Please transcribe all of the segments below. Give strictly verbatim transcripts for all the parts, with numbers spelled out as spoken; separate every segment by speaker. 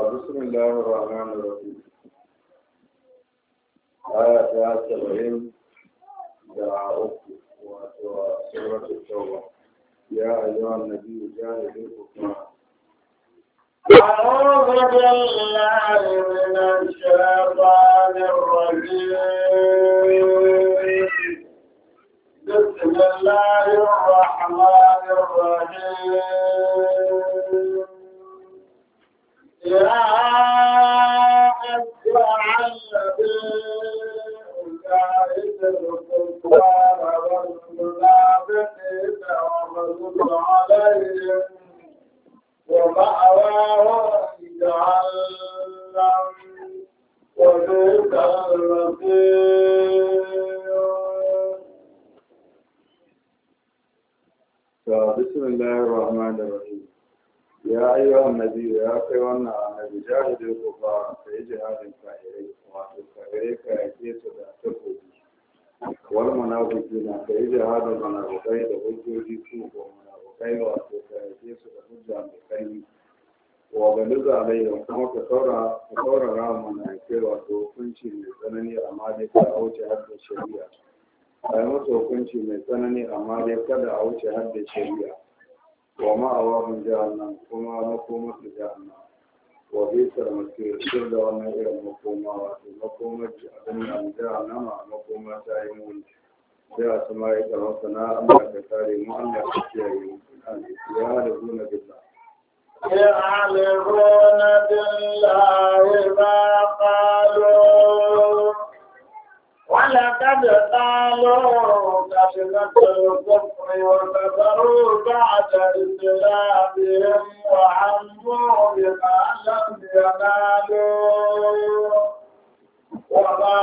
Speaker 1: بسم الله الرحمن الرحيم آية سبعين دعاء وسورة التوبة يا أيها النبي جاهد الكفار
Speaker 2: أعوذ بالله من الشيطان الرجيم بسم الله الرحمن الرحيم يا أيها النبي جاهد الكفار والمنافقين واغلظ عليهم ومأواهم جهنم وبئس المصير.
Speaker 1: بسم الله الرحمن الرحيم يا أيها النبي يا كيوانا النبي جاهد الكفار في جهاد الكافرين والكافرين كيكيس تقوي والمنافقين في جهاد المنافقين وحجوجي سوء ومنافقين وكيكيس حجة بكلمة وغلظ عليهم كما كثورة كثورة رام منافقين وكنشي لسنني أمالي كأوجه حد الشريعة a yi masa hukunci mai tsanani amma dai kada a wuce haddin shari'a wa ma'awahun jahannan kuma makomar da jahannan wa bisar masu shir da wannan irin makoma wato makomar abin da jahannama makoma ta yi muni sai a sama ya kama sana Allah ka kare mu Allah ka kiyaye mu ya da zuna billah
Speaker 2: يعلمون بالله ما قالوا ولقد قالوا كلمة الكفر وكفروا بعد إسلامهم وعموا بما لم ينالوا وما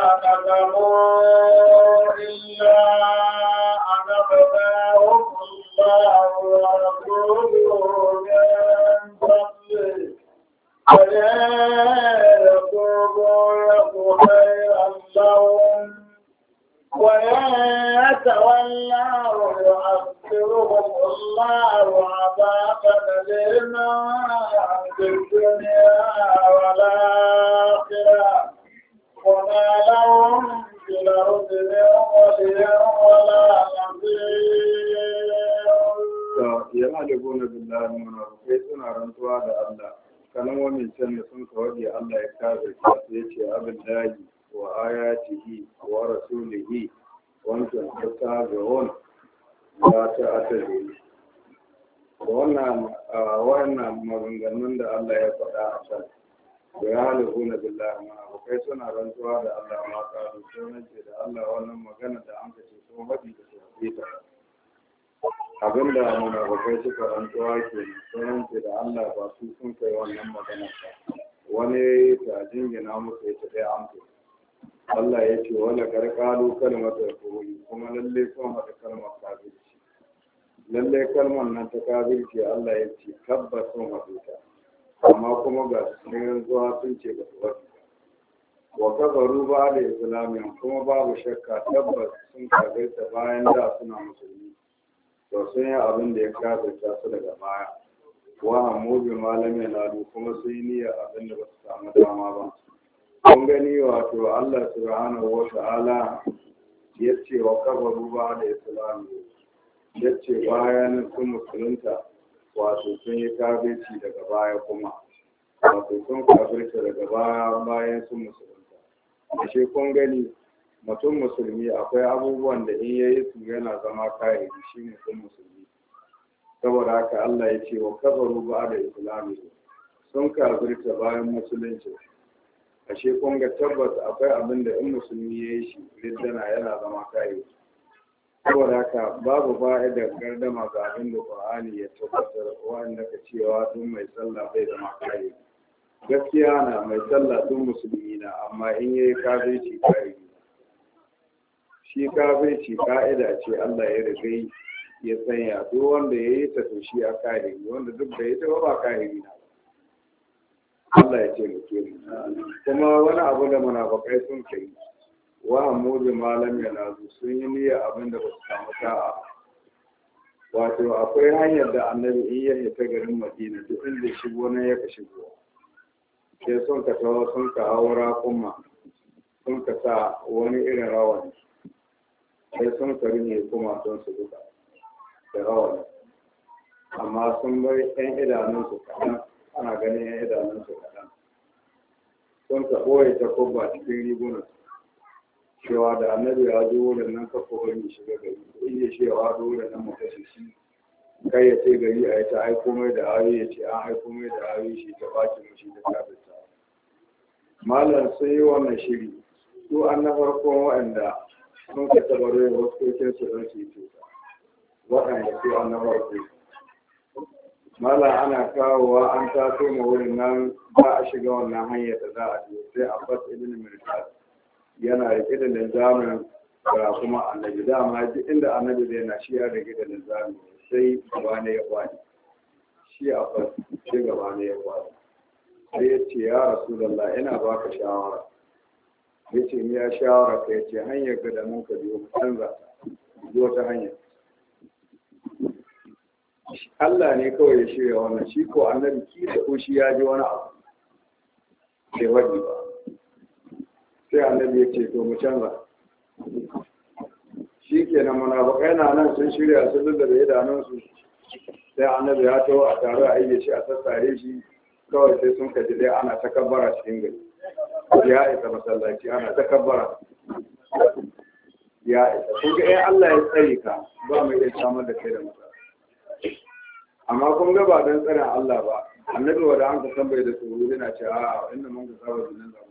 Speaker 2: نقموا إلا أن أغناهم الله ورسوله من فضله وإن يتوبوا يك خيرا لهم وإن يتولوا يعذبهم الله عذابا أليما في الدنيا والآخرة وما لهم في الأرض من ولي ولا نصير.
Speaker 1: يعلمون بالله المنافقين suna rantsuwa da Allah kalmomin can ne sun kawai Allah ya kafir ta sai ce abin dahi wa ayatihi wa rasulihi wancan ta ga wani ya ta asali wannan wannan maganganun da Allah ya faɗa a can da ya halifuna billahi munafikai suna rantsuwa da Allah ma kasu sun rance da Allah wannan magana da an kace sun faɗi da su ta abinda munafikai suka rantsuwa ke sun rance da Allah ba su sun kai wannan magana ba wani ta jingina musu ita dai amsa Allah ya ce wala karkalu kalmatar kowai kuma lalle sun haɗa kalmar kafirci lalle kalmar nan ta kafirci Allah ya ce tabbas sun haɗu ta amma kuma ga sun zuwa sun ce ba su haɗu wa kafaru ba da islamiyan kuma babu shakka tabbas sun kafirta bayan da suna musulmi to sun yi abin da ya kafirta su daga baya wa amma bi malamin nadu kuma sun yi niyyar abin da ba su samu dama ba kun gani wato Allah subhanahu wa ta'ala ya ce wa kafaru ba da islami ya ce bayan sun musulunta wato sun yi kafirci daga baya kuma wato sun kafirci daga baya bayan sun musulunta ashe kun gani mutum musulmi akwai abubuwan da in yayi su yana zama kayan shi mutum musulmi saboda haka Allah ya ce wa kafaru ba da islami sun kafirta bayan musulunci ashe kun ga tabbas akwai abin da in musulmi ya yi shi riddana yana zama kayan saboda haka babu fa'idar gardama ga abin da Qur'ani ya tabbatar wanda ka cewa duk mai sallah bai zama kayan gaskiya na mai sallah duk musulmi na amma in yayi kafirci kayan shi kafirci ka'ida ce Allah ya riga ya sanya duk wanda ya yi ta to shi a kahiri wanda duk da ya ta ba kahiri na Allah ya ce muke mu kuma wani abu da munafikai sun kai wa amuri malam ya nazu sun yi niyyar abin da ba su samu sa'a wato akwai hanyar da annabi in ya ta garin Madina duk inda shigo nan ya ka shigo sai sun ka tawo sun ka haura kuma sun ka sa wani irin rawani sai sun ka rinye kuma sun su duka da rawani amma sun bar yan idanunsu kaɗan ana ganin yan idanunsu kaɗan sun ka ɓoye ta kubba cikin rigunan cewa da annabi ya zo wurin nan ka ko bari shiga gari in ya ce wa zo wurin nan mu kashe shi kai ya ce gari a yi ta aiko mai da ayoyi ya ce an aiko mai da ayoyi shi ta baki mu shi ta kafirta malam sun yi wannan shiri su an na farkon waɗanda sun ka tabaro yin wasu su don su yi tuta waɗanda su an na farko malam ana kawowa an taso ma wurin nan ba a shiga wannan hanyar da za a je sai abbas ibn mirkas yana rike da linzamin ga kuma annabi dama duk inda annabi zai na shi ya rike da linzamin sai gaba ne ya kwani shi a fas sai gaba ne ya kwani sai ya ce ya rasulullah ina baka shawara ya ce ni ya shawara ka ya ce hanyar ga da mun ka biyo mu canza biyo ta hanyar Allah ne kawai ya shirya wannan shi ko annabi ki da ko shi ya ji wani abu sai wadi ba sai annabi ya ce to mu canza shi ke nan munafukai na nan sun shirya su da idanunsu sai annabi ya taho a tare a yi shi a sassare shi kawai sai sun kaji dai ana ta kabbara cikin gari ya isa masallaci ana ta kabbara ya isa kun ga ɗaya Allah ya tsare ka ba mai iya samar da kai da matsala amma kun ga ba don tsarin Allah ba annabi wanda an ka san bai da tsoro yana ce a inda mun ka saba da nan zamu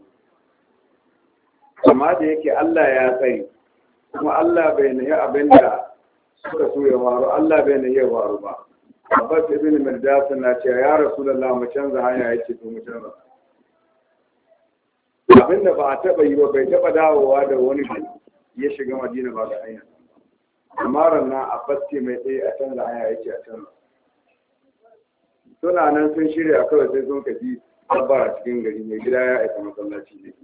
Speaker 1: amma da yake Allah ya tsaye kuma Allah bai nahi abin da suka so ya faru Allah bai nahi ya faru ba Abbas ibn Mirdas na ce ya Rasulullah mu canza hanya yake to mu canza abin da ba a taba yi ba bai taba dawowa da wani ya shiga Madina ba ga hanya amma ranar Abbas ce mai tsaye a canza hanya yake a canza suna nan sun shirya kawai sai sun kaji tabbara cikin gari mai gida ya aika masallaci ne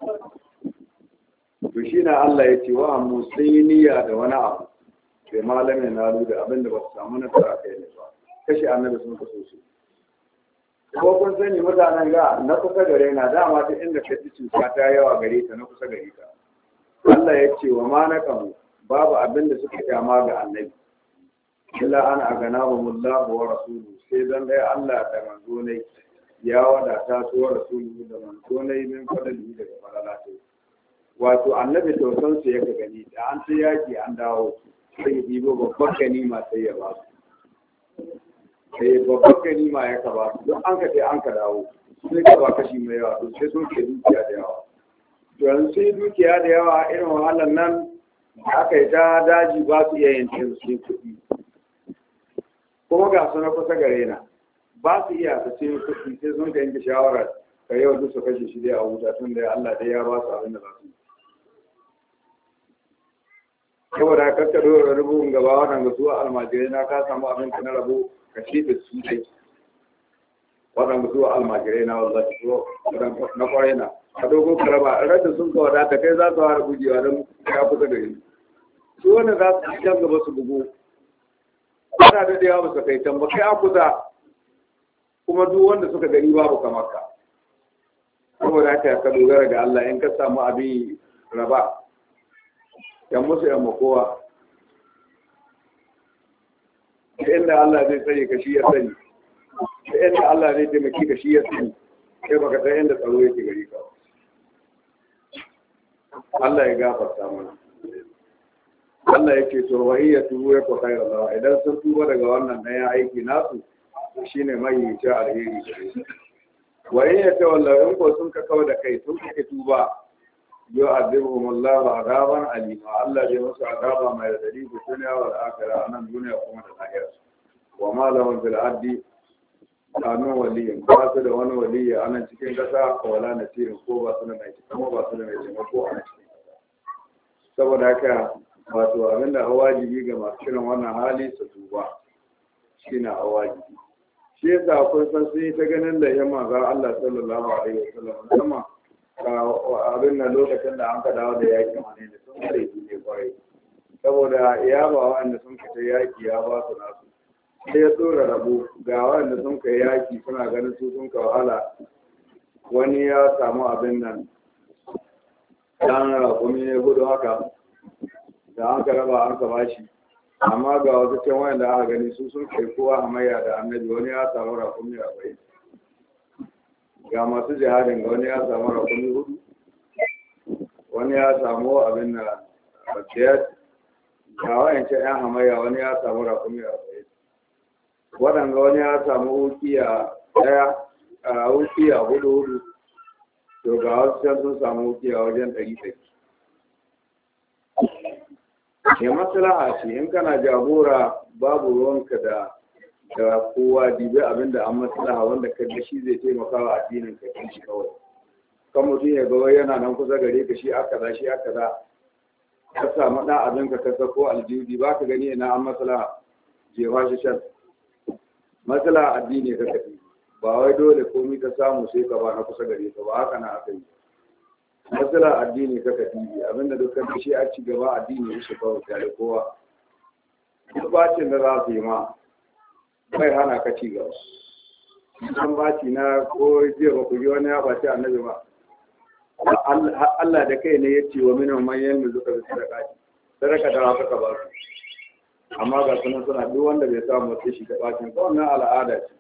Speaker 1: to shi na Allah ya ce wa musulmiya da wani abu sai malamin na da abin da ba su samu nasara kai ne ba kashe annabi sun kaso su ko kun sani mutanen ga na kusa gare na dama ta inda ka ci cuta ta yawa gare ta na kusa gare ta Allah ya ce wa ma na kamu babu abin da suka kyama ga annabi illa an aganahumullahu wa rasuluhu sai dan dai Allah da manzo ne ya wadata su wa rasuluhu da manzo ne min fadali daga falalatai wato annabi tausan su yake gani da an sai yaki an dawo sai dibo babbar ganima sai ya ba su sai babbar ganima ya ka ba su don an ka sai an ka dawo sai ka ba kashi mai yawa to sai sun ke dukiya da yawa to yanzu sai dukiya da yawa irin wahalar nan aka yi ta daji ba su iya yin sai kuɗi kuma ga su na kusa gare na ba su iya su sai kuɗi sai sun ka yanke shawarar ka yau duk su kashe shi dai a wuta tun da Allah dai ya ba su abin da za su yi saboda kakka dora rubun gaba waɗanda su almajirai na ka samu abin ka na rabo ka ce da su dai waɗanda su almajirai na wanda su na kwarai na a dogo karaba rada sun ka wadata kai za su fara gujewa don ya kusa da yi su wanda za su can gaba su bugu ana da yawa ba su kai can ba kai a kusa kuma duk wanda suka gani babu kamar ka saboda haka ka dogara ga Allah in ka samu abin raba yan musu yan makowa da inda Allah zai tsare ka shi ya sani da inda Allah zai taimaki ka shi ya sani sai baka san inda tsaro yake gari ka Allah ya gafarta mana Allah yake to wahiyya tubu ya ko khairu Allah idan sun tuba daga wannan ɗayan aiki nasu shine mai yi ta alheri wahiyya ta wallahi in ko sun ka kawo da kai sun ka tuba yu'adhibuhum Allahu 'adaban alima Allah zai musu azaba mai radadi a duniya wal akhirah anan duniya kuma da lahira wa ma lahum fil ardi kanu waliyin ba su da wani waliyi anan cikin kasa wala nasirin ko ba su da mai kuma ba su da mai taimako a cikin kasa saboda haka wato abinda wajibi ga masu shirin wannan hali su tuba shine wajibi shi yasa akwai san sun yi ta ganin da yamma ga Allah sallallahu alaihi wasallam musamman abin na lokacin da an ka dawo da yaƙi wani da sun kare su ne kwarai saboda ya ba wa'anda sun fita yaƙi ya ba su nasu sai ya tsora rabu ga wa'anda sun kai yaƙi suna ganin su sun ka wahala wani ya samu abin nan dan rakumi ne hudu haka da an ka raba an ka bashi amma ga wasu can wanda aka gani su sun kai kowa hamayya da annabi wani ya samu rakumi a bai ga masu jihadin ga wani ya samu rakumi hudu wani ya samu abin na biyar ga wayancan yan hamayya wani ya samu rakumi a bai waɗanda wani ya samu wukiya ɗaya a wukiya hudu hudu to ga wasu can sun samu wukiya wajen ɗari ɗari ne maslaha ce in kana jagora babu ruwanka da da kowa dibe abinda an maslaha wanda ka ga shi zai taimaka wa addinin ka kan shi kawai kan mutum ya ga yana nan kusa gare ka shi aka za shi aka za ka samu ɗan abin ka kasa ko aljudi ba ka gani ina an maslaha jefa shi can maslaha addini ka tafi ba wai dole komai ka samu sai ka ba na kusa gare ka ba haka na aka yi matsala addini ka tafi abinda dukkan shi a ci gaba addini ya shi kawai tare kowa duk bacin da za su yi ma bai hana ka ci gaba an baci na ko jiya ba ku ji wani ya baci annabi ba Allah da kai ne ya ce wa minan manyan da suka zai sadaka ce sadaka da haka ka ba su amma ga sunan suna duk wanda bai samu sai shi da bacin ka wannan al'ada ce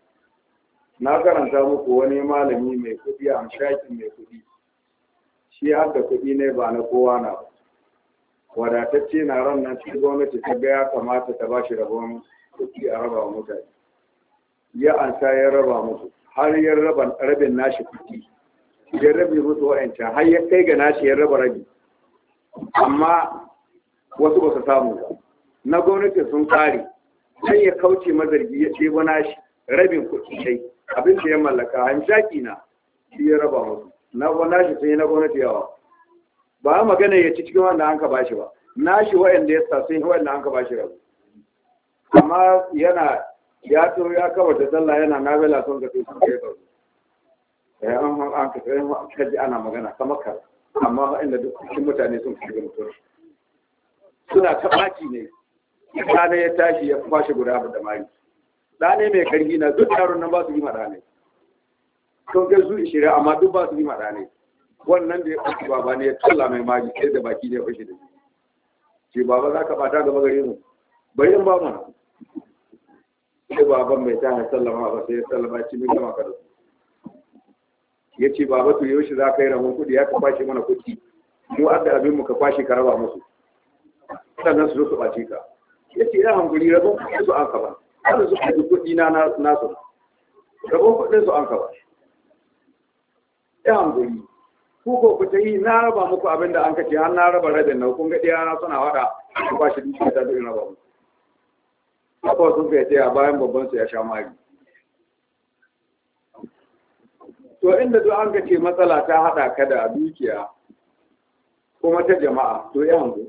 Speaker 1: na karanta muku wani malami mai kuɗi amshakin mai kuɗi shi har da kuɗi ne ba na kowa na ba wadatacce na ran nan cikin gwamnati ta ga ya kamata ta ba shi rabon kuɗi a raba wa mutane ya ansa ya raba musu har ya raba rabin nashi kuɗi ya rabe musu wa'ancan har ya kai ga nashi ya raba rabi amma wasu ba su samu ba na gwamnati sun kare sai ya kauce mazargi ya ɗebo nashi rabin kuɗi dai abin da ya mallaka hanshaki na shi ya raba musu na nashi sun yi na gwamnati yawa ba magana ya ci cikin wanda an ka bashi ba nashi wa'anda ya sa sun yi wanda an ka bashi rabu amma yana ya to ya kawar da sallah yana nabila son ka to sun kai kawo eh an an ka sai an kaji ana magana kamar ka amma inda duk cikin mutane sun fi mutum suna ta baki ne kana ya tashi ya kwashe guda da mari dane mai karfi na duk yaron nan ba su yi madane sun kai su ishirin amma duk ba su yi madane wannan da ya ɗauki baba ne ya talla mai mari sai da baki ne ya fashe da shi ce baba za ka bata gaba gare mu bari in ba mu sai baban mai ta sallama ba sai ya sallama ci min gama ka da su ya ce baba to yaushe za ka yi rahon kuɗi ya ka kwashe mana kuɗi mu adda abin mu ka kwashe ka raba musu sannan su zo su ɓace ka ya ce ina hankuli rabon kuɗi su an ka ba har su kaji kuɗi na nasu rabon kuɗin su an ka ba ya hankuli ku ko ku ta yi na raba muku abin da an ka ce har na raba rabin na kun ga ɗaya na suna waɗa ku kwashe dukiya ta duk raba musu haka sun kai tsaye a bayan babban su ya sha mari to inda duk an ce matsala ta haɗa ka da dukiya kuma ta jama'a to ya hangu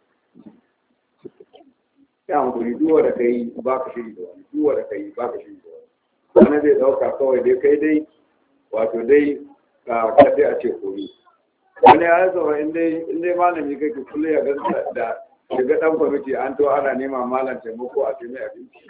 Speaker 1: ya hankuri duwa da kai ba ka shiri da wani duwa da kai ba ka shiri da wani wani zai ɗauka kawai dai kai dai wato dai ka kaɗai a ce kori wani ya yi zama in dai malami kai ka kulle ya gasa da daga ɗan kwamiti an to ana nema malam taimako a taimai abinci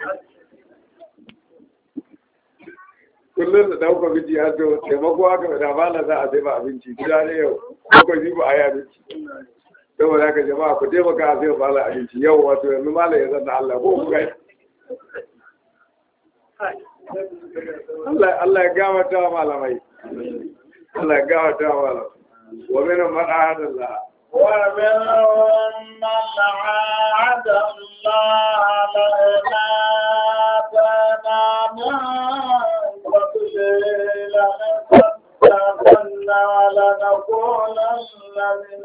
Speaker 1: kullum da ɗan kwamiti an to taimako haka da malam za a taima abinci gida ne yau ko ji ba a yi abinci saboda haka jama'a ku taimaka a taima malam abinci yau wato yanzu malam ya zanna Allah ko ku gai Allah ya gama ta malamai Allah ya gama ta malamai wa min man ahada Allah
Speaker 2: ومنهم من عاد الله لئن آتانا من فضله لنصدقن ولنكونن من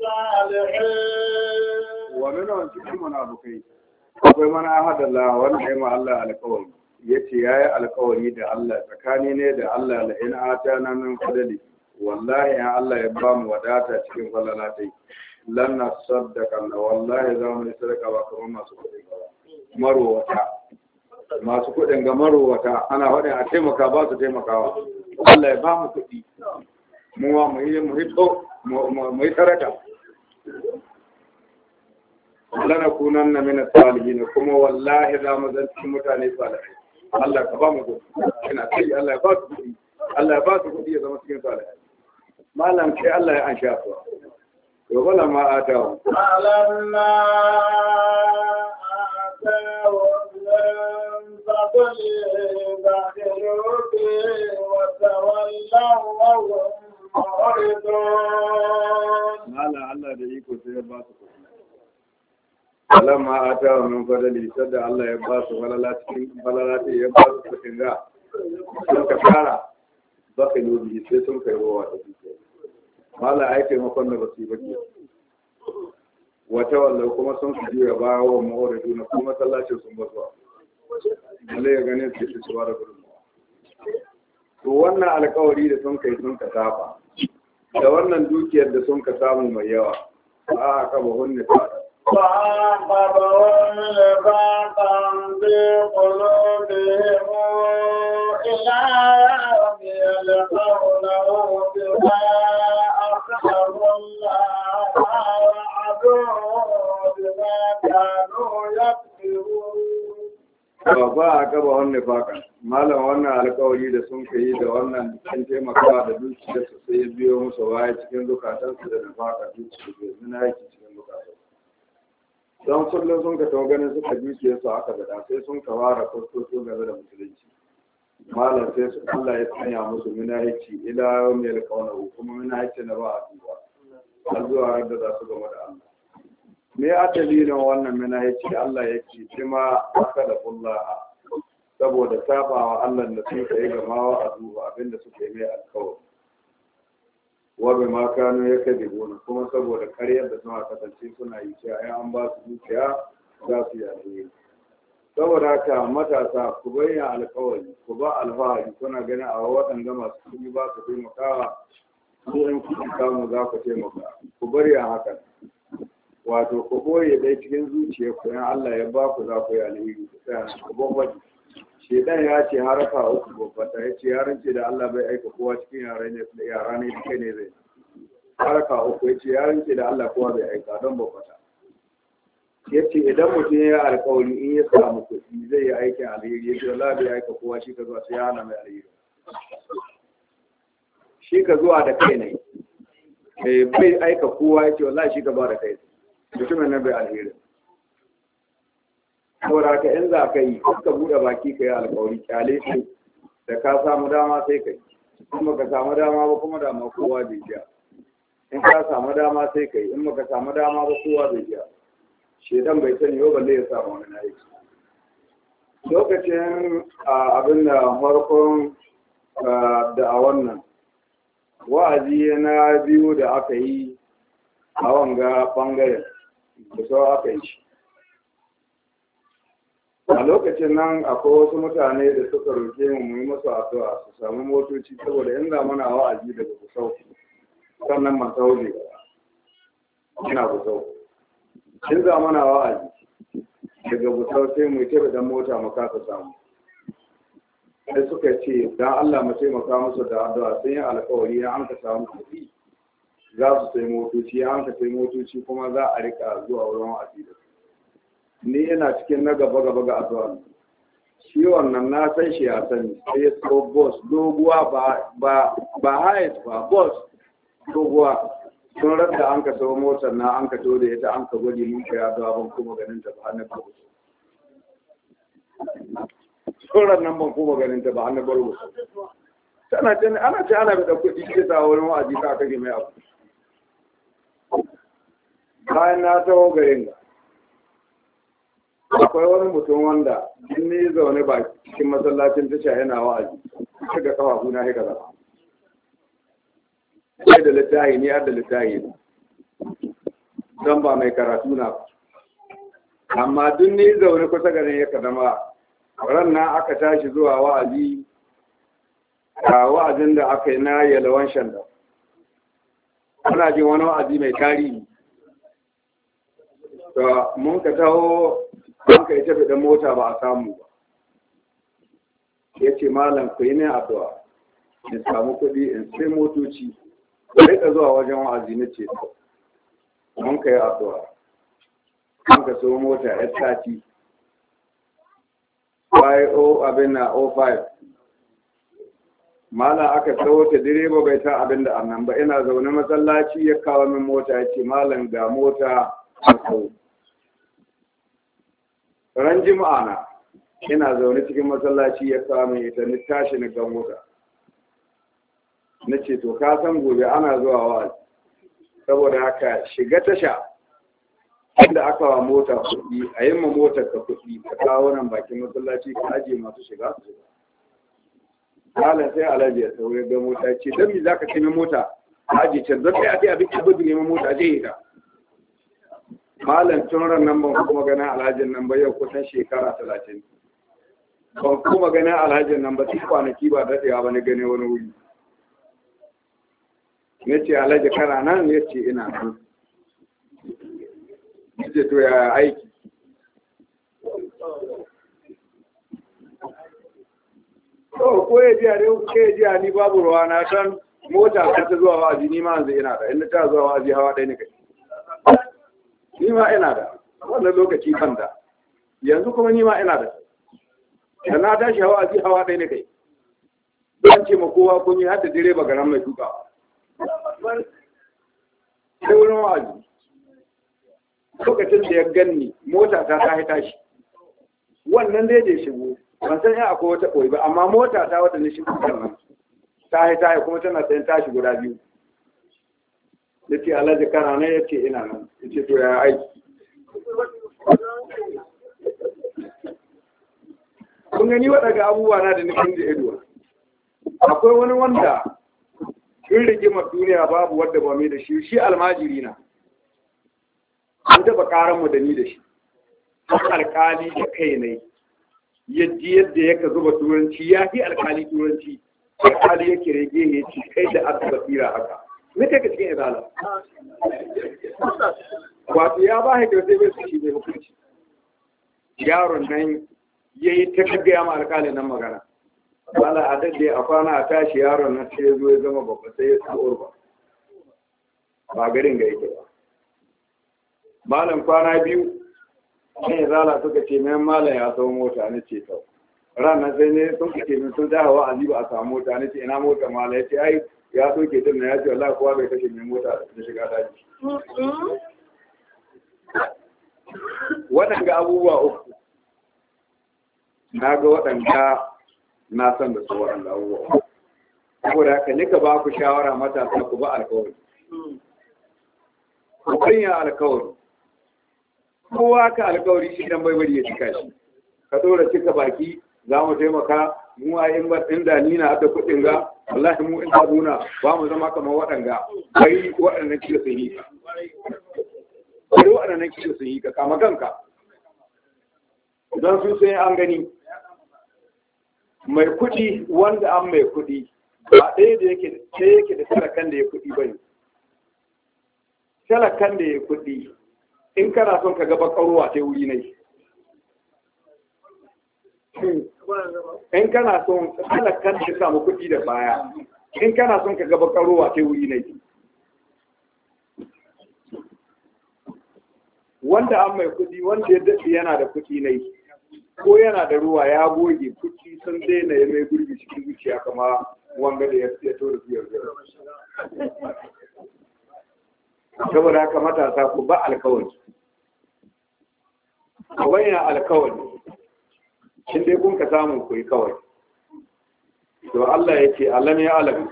Speaker 2: الصالحين.
Speaker 1: ومنهم cikin munafikai akwai man ahada Allah wanda ya ma Allah alƙawari yace yayi alƙawari da Allah tsakani ne da Allah la in atana min fadli wallahi ya Allah ya ba mu wadata cikin falalatai lan nasaddaka wallahi za mu sadaka ba kamar masu kudin ba marwata masu kudin ga marwata ana wadin a taimaka ba su taimakawa Allah ya ba mu kudi mu wa mu yi mu hito mu yi sadaka lana kunanna min as-salihin kuma wallahi za mu zan cikin mutane salihai Allah ka ba mu kudi ina sai Allah ya ba su kudi Allah ya ba su kuɗi ya zama cikin salihai malam sai Allah ya an sha su to bala ma atahu
Speaker 2: alamma atahu min fadli ba'dahu wa tawallaw wa hum mu'ridun
Speaker 1: malam Allah da iko sai ya ba su kuɗi alamma atahu min fadli sadda Allah ya ba su falala cikin falala ya ba su kuɗin ga sun ka fara baka yi sai sun kai ruwa da dukiya mala ai taimakon da basu yi ba ke wata wallau kuma sun fi juya baya wa ma'auratu na kuma masallacin sun basuwa balle ya ganin su su suwa da gudunmawa to wannan alkawari da sun kai sun ka saba da wannan dukiyar da sun ka samu mai yawa ba a kaba hunne fada
Speaker 2: فَأَعْقَبَهُمْ نِفَاقًا فِي قُلُوبِهِمْ إِلَىٰ يَوْمِ يَلْقَوْنَهُ بِمَا أَخْلَفُوا اللَّهَ مَا وَعَدُوهُ بِمَا كَانُوا يَكْذِبُونَ.
Speaker 1: ba a gaba wannan fakan malam wannan alkawari da sun kai da wannan cikin taimakawa da dukiyar su sai biyo musu baya cikin zukatansu da nafaka dukiyar su zina yake cikin zukatansu don kullum sun ka tawo ganin suka dukiyar su aka bada sai sun ka fara kurkuku game da musulunci malam sai su Allah ya sanya musu minahici ila yawmi alqawlu kuma minahici na ba a duba har zuwa da za su gama da Allah me a dalilin wannan minahici Allah ya ce kima aka da kullaha saboda sabawa Allah da sun kai gamawa a duba abinda suka yi mai alƙawari wa bi ma kanu yakdibun kuma saboda ƙaryar da suna kasance suna yi cewa ai an ba su dukiya za su yi saboda haka matasa ku bayyana alƙawari ku ba alfahari kuna ganin a waɗanda masu kuɗi ba su taimakawa ko in kuɗi samu za ku taimaka ku bari a hakan wato ku ɓoye dai cikin zuciya ku yan Allah ya ba ku za ku yi alheri ku tsaya ku bambaki shedan ya ce haraka uku babbata ya ce yaran ce da Allah bai aika kowa cikin yara ne yara ne duka ne zai haraka uku ya ce yaran ce da Allah kowa bai aika don babbata ya ce idan mutum ya yi alkawari in ya samu kuɗi zai yi aikin alheri ya ce Allah bai aika kowa shi ka zuwa sai ya hana mai alheri shi ka zuwa da kai ne bai aika kowa ya ce wallahi shi ka ba da kai mutumin nan bai alheri saboda ka in za ka yi ka buɗe baki ka yi alkawari kyale su da ka samu dama sai ka yi in baka samu dama ba kuma dama kowa bai jiya in ka samu dama sai ka yi in baka samu dama ba kowa bai jiya shedan bai sani yau balle ya samu wani aiki lokacin abin da farkon da a wannan wa'azi na biyu da aka yi a wanga bangaren da sau aka yi shi a lokacin nan akwai wasu mutane da suka roke mu mu yi musu addu'a su samu motoci saboda in ga mana wa'azi daga Gusau sannan man tauje ina Gusau in ga mana wa'azi daga Gusau sai mu yi tafi dan mota mu kasa samu sai suka ce dan Allah mu taimaka musu da addu'a sai yin alƙawari ya an ka samu kuɗi za su sai motoci ya an ka sai motoci kuma za a rika zuwa wurin wa'azi da su ni ina cikin na gaba gaba ga addu'a shi wannan na san shi ya sani sai ya so boss doguwa ba ba ba height ba boss doguwa sun rada an ka so motar na an ka to da ita an ka gwaji mun kai addu'a ban kuma ganin ta ba na barko sun nan ban kuma ganin ta ba na barko tana ce ana ce ana da kuɗi ke ta wurin wa'azi ka kage mai abu bayan na tawo garin ga akwai wani mutum wanda in ne zaune ba cikin masallacin tasha yana wa'azi ta ga kafafu na haka zama sai da littahi ne har da littahi don ba mai karatu na amma duk ne zaune kusa ganin ya kadama ran na aka tashi zuwa wa'azi a wa'azin da aka yi na yalawan shanda ana jin wani wa'azi mai tarihi to mun ka taho an ka ita da mota ba a samu ba ya ce malam ku yi ne addu'a in samu kuɗi in sai motoci sai ka zuwa wajen wa'azi na ce mun ka yi addu'a an ka so mota ya sati y o abin na o five malam aka tsawo ta direba bai ta abin da annan ba ina zaune masallaci ya kawo min mota ya ce malam ga mota a kawo ran jima'a na ina zaune cikin masallaci ya kawo min ita ni tashi ni ga mota na ce to ka san gobe ana zuwa wa'azi saboda haka shiga tasha inda aka wa mota kuɗi a yi ma motar ka kuɗi ka kawo nan bakin masallaci ka ajiye masu shiga su shiga malam sai alhaji ya sauye ga mota ce don me za ka kai mota a ajiye can don sai a kai abin abin neman mota je ita malam tun ran nan ban kuma ganin alhajin nan ba yau kusan shekara talatin ban kuma ganin alhajin nan ba sai kwanaki ba daɗewa ba na gane wani wuri na ce alhaji kana nan ya ce ina nan ya ce to ya aiki to ko ya jiya ne ko ya jiya ni babu ruwa na san mota ta ta zuwa wa'azi ni ma yanzu ina da inda ta zuwa wa'azi hawa ɗaya ne kai ni ma ina da wannan lokaci ban da yanzu kuma ni ma ina da da na tashi hawa wa'azi hawa ɗaya ne kai ban ce ma kowa kun yi har da direba garan mai tukawa sai wurin wa'azi lokacin da ya ganni mota ta ta haita shi wannan dai da shigo ban san ya akwai wata ɓoyi ba amma mota ta wadda na shigo kan nan ta haita ya kuma tana sayan tashi guda biyu ya ce alhaji kana nan ya ce ina nan ya ce to ya aiki kun gani waɗanda abubuwa na da nufin da ido akwai wani wanda in rigimar duniya babu wadda ba mai da shi shi almajiri na an taɓa ƙaranmu da ni da shi alƙali da kai ne yadda yadda yaka zuba turanci ya fi alƙali turanci alƙali yake rage ya ci kai da aka basira haka me kai ka cikin izala wato ya ba haika sai bai su shi mai hukunci yaron nan ya yi ta gaggaya ma alƙalin nan magana wala a daɗe a kwana a tashi yaron nan sai ya zo ya zama babba sai ya sa'ur ba ba garin ga yake ba malam kwana biyu ne zala suka ce mai malam ya sau mota na ce sau ranar sai ne sun ce min sun dawo wa'azi ba a samu mota na ce ina mota malam ya ce ai ya soke din na ya ce wallahi kowa bai kashe mai mota da shiga daji waɗanda abubuwa uku na ga waɗanda na san da su waɗanda abubuwa saboda haka nika ba ku shawara matasa ku ba alkawari ku kanya alkawari kowa ka alkawari shi dan baibari ya cika shi ka dora cika baki za mu taimaka mu a yin inda ni na da kuɗin ga wallahi mu in nuna ba mu zama kamar waɗanga kai waɗannan kila sun yi ka kai waɗannan kila sun yi ka kama kanka don su sai an gani mai kuɗi wanda an mai kuɗi ba ɗaya da yake ɗaya yake da talakan da ya kuɗi ba ne talakan da ya kuɗi in kana son ka gaba ƙaruwa ta wuri ne in kana son talakan da ya samu kuɗi da baya in kana son ka gaba ƙaruwa ta wuri ne wanda an mai kuɗi wanda ya daɗe yana da kuɗi ne ko yana da ruwa ya goge kuɗi sun daina ya mai gurbi cikin zuciya kama wanga da ya tora biyar biyar saboda haka matasa ku ba alkawari ku bayyana alkawari shi dai kun ka samu ku yi kawai to Allah ya ce alam ya alam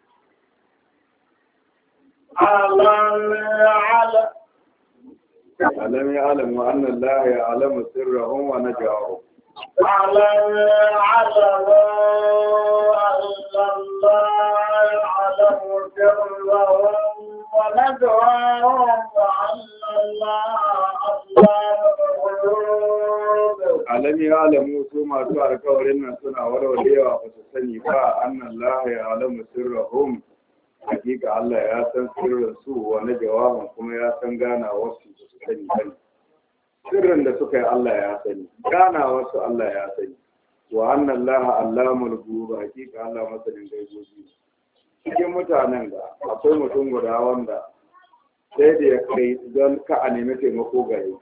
Speaker 2: alam ya alam
Speaker 1: ألم يعلم أن الله يعلم سرهم ونجواهم
Speaker 2: ألم يعلموا أن الله يعلم سرهم ونجواهم وأن الله علام الغيوب
Speaker 1: ألم يعلموا ثم تبارك ولنا سنة ولوليوا فتسني فأن الله يعلم سرهم hakika Allah ya san sirrin su wani jawabin kuma ya san gana wasu su sani sani sirrin da suka yi Allah ya sani gana wasu Allah ya sani wa annan laha allamul ghuyub hakika Allah masanin gaibobi cikin mutanen da akwai mutum guda wanda sai da ya kai don ka a nemi taimako gare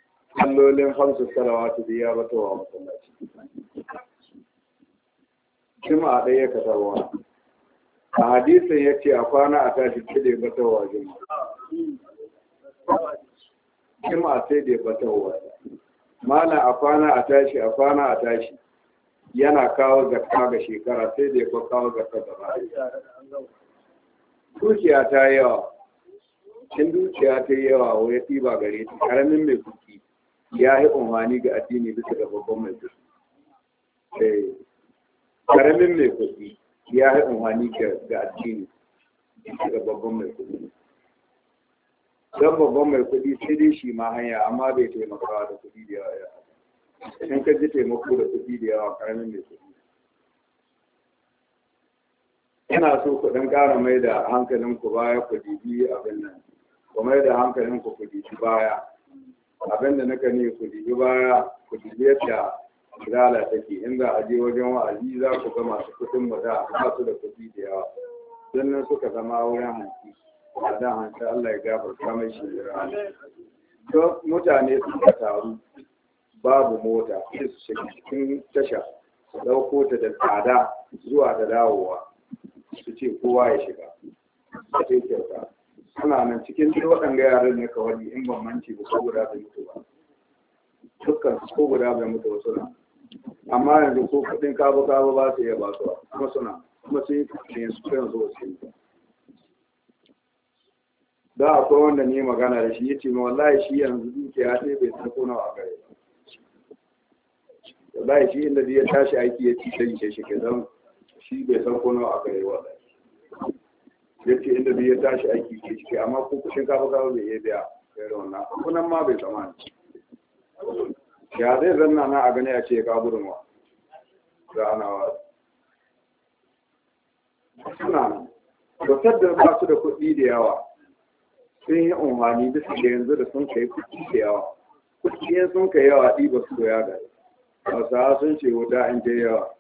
Speaker 1: kallolin hamsu salawatu da ya bata wa masallaci juma'a ɗaya ya katarwa a hadisin ya ce a kwana a tashi sai da ya batarwa juma'a juma'a sai da ya batarwa malam a kwana a tashi a kwana a tashi yana kawo zakka ga shekara sai da ya kawo zakka gaba dukiya ta yi yawa in dukiya ta yi yawa wa ya ɗiba gare ta ƙaramin mai kuki ya yi umarni ga addini bisa ga babban mai kuki ƙaramin mai kuki ya yi umarni ga addini bisa ga babban mai kuki don babban mai kuɗi sai dai shi ma hanya amma bai taimakawa da kuɗi da yawa in ka ji taimako da kuɗi da yawa ƙaramin mai kuɗi ina so ku ɗan ƙara mai da hankalinku baya ku dibi abin nan ku mai da hankalinku ku dibi baya abin da naka ne ku dibi baya ku dibi yadda izala take inda a je wajen wa'azi za ku ga masu kuɗin mu da ba su da kuɗi da yawa don nan suka zama wurin hanci a da hanci Allah ya gafarta mai shi da to mutane suka taru babu mota sai su shiga cikin tasha su ɗauko ta da tsada zuwa da dawowa su ce kowa ya shiga a ce kyauta suna nan cikin duk waɗanda yaran ne kawai in ban manci ba ko guda bai mutu ba dukkan ko guda bai mutu ba suna amma yanzu ko kuɗin kabo kabo ba su iya ba su kuma suna kuma sun yi kuɗin su kai yanzu wasu yi da akwai wanda ne magana da shi ya ce wallahi shi yanzu dukiya sai bai san ko nawa a gare ba wallahi shi inda ya tashi aiki ya ci sai shi ke zan shi bai san ko nawa aka yi wa ya ce inda bai ya tashi aiki ke ciki amma ko kushin kafa kafa bai iya biya kai da wannan kunan ma bai tsammani ya zai zanna na a gani a ce ka gudunwa za ana wa suna nan dotar da ba su da kuɗi da yawa sun yi umarni bisa da yanzu da sun kai kuɗi da yawa kuɗi sun kai yawa ɗiba su ya gari hausawa sun ce wuta in je yawa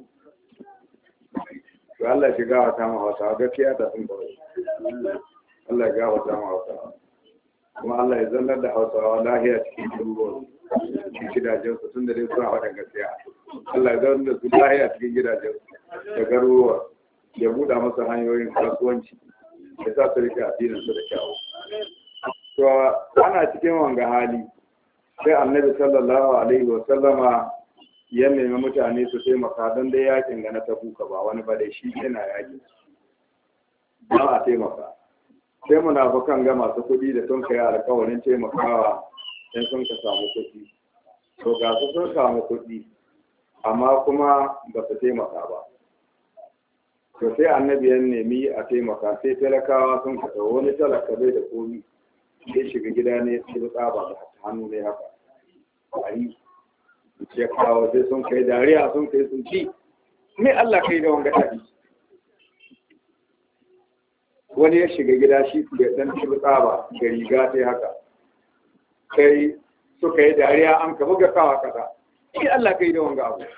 Speaker 1: to Allah shi gawa ta mahausawa gaskiya ta sun kawai Allah ya gawa ta mahausawa kuma Allah ya zannar da hausawa lahiya cikin garuruwan cikin gidajensu tun da dai suna waɗanda gaskiya Allah ya zannar da su lahiya cikin gidajensu da garuruwa ya buɗa masa hanyoyin kasuwanci ya sa su rike addinin su da kyawu to ana cikin wanga hali sai annabi sallallahu alaihi wa sallama ya nemi mutane su taimaka don dai yakin ga na tabuka ba wani ba da shi yana yaki don a taimaka sai munafukan ga masu kuɗi da sun kai alkawarin taimakawa in sun ka samu kuɗi to ga su sun samu kuɗi amma kuma ba su taimaka ba to sai annabi ya nemi a taimaka sai talakawa sun ka wani talaka bai da komi sai shiga gida ne sai tsaba da hannu ne haka ari ya kawo sai sun kai dariya sun kai sun ci me Allah kai da wanga tafi wani ya shiga gida shi ya dan ci tsaba da riga sai haka sai suka yi dariya an ka buga kawa kaza me Allah kai da wanga abu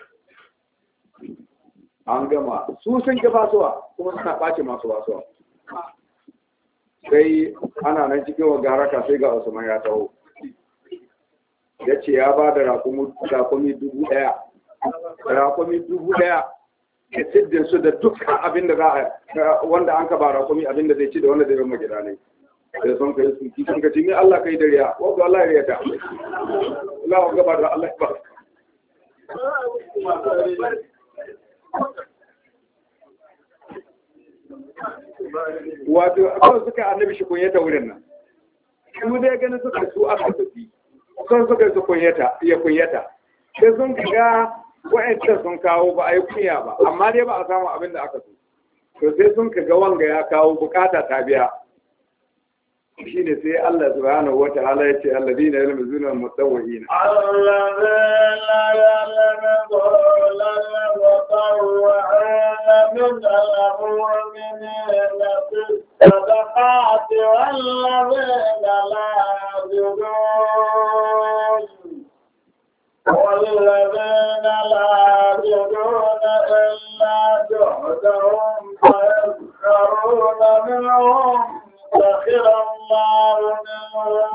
Speaker 1: an gama su sun ki basuwa kuma suna ɓace masu basuwa sai ana nan cikin wa garaka sai ga Usman ya taho ya ce ya ba da rakumi dubu ɗaya rakumi dubu ɗaya ya siddin su da dukkan abin da za a wanda an ka ba rakumi abin da zai ci da wanda zai rama gida ne da sun kai sun ki sun ka ci ne Allah kai dariya wanda Allah ya ta Allah gaba da Allah ba wato akwai suka annabi shi kunyata wurin nan su dai ganin suka su aka tafi sun suka su kunyata ya kunyata sai sun ga wa'ancan sun kawo ba a yi kunya ba amma dai ba a samu abin da aka so to sai sun ga wanga ya kawo bukata ta biya shi ne sai Allah subhanahu wa ta'ala ya ce alladina yalmuzuna al-mutawwi'ina
Speaker 2: alladina yalmuzuna al-mutawwi'ina min al-mu'minina bis-sadaqati walladina la yajidun والذين لا يجدون إلا جهدهم فيسخرون منهم سخر الله منهم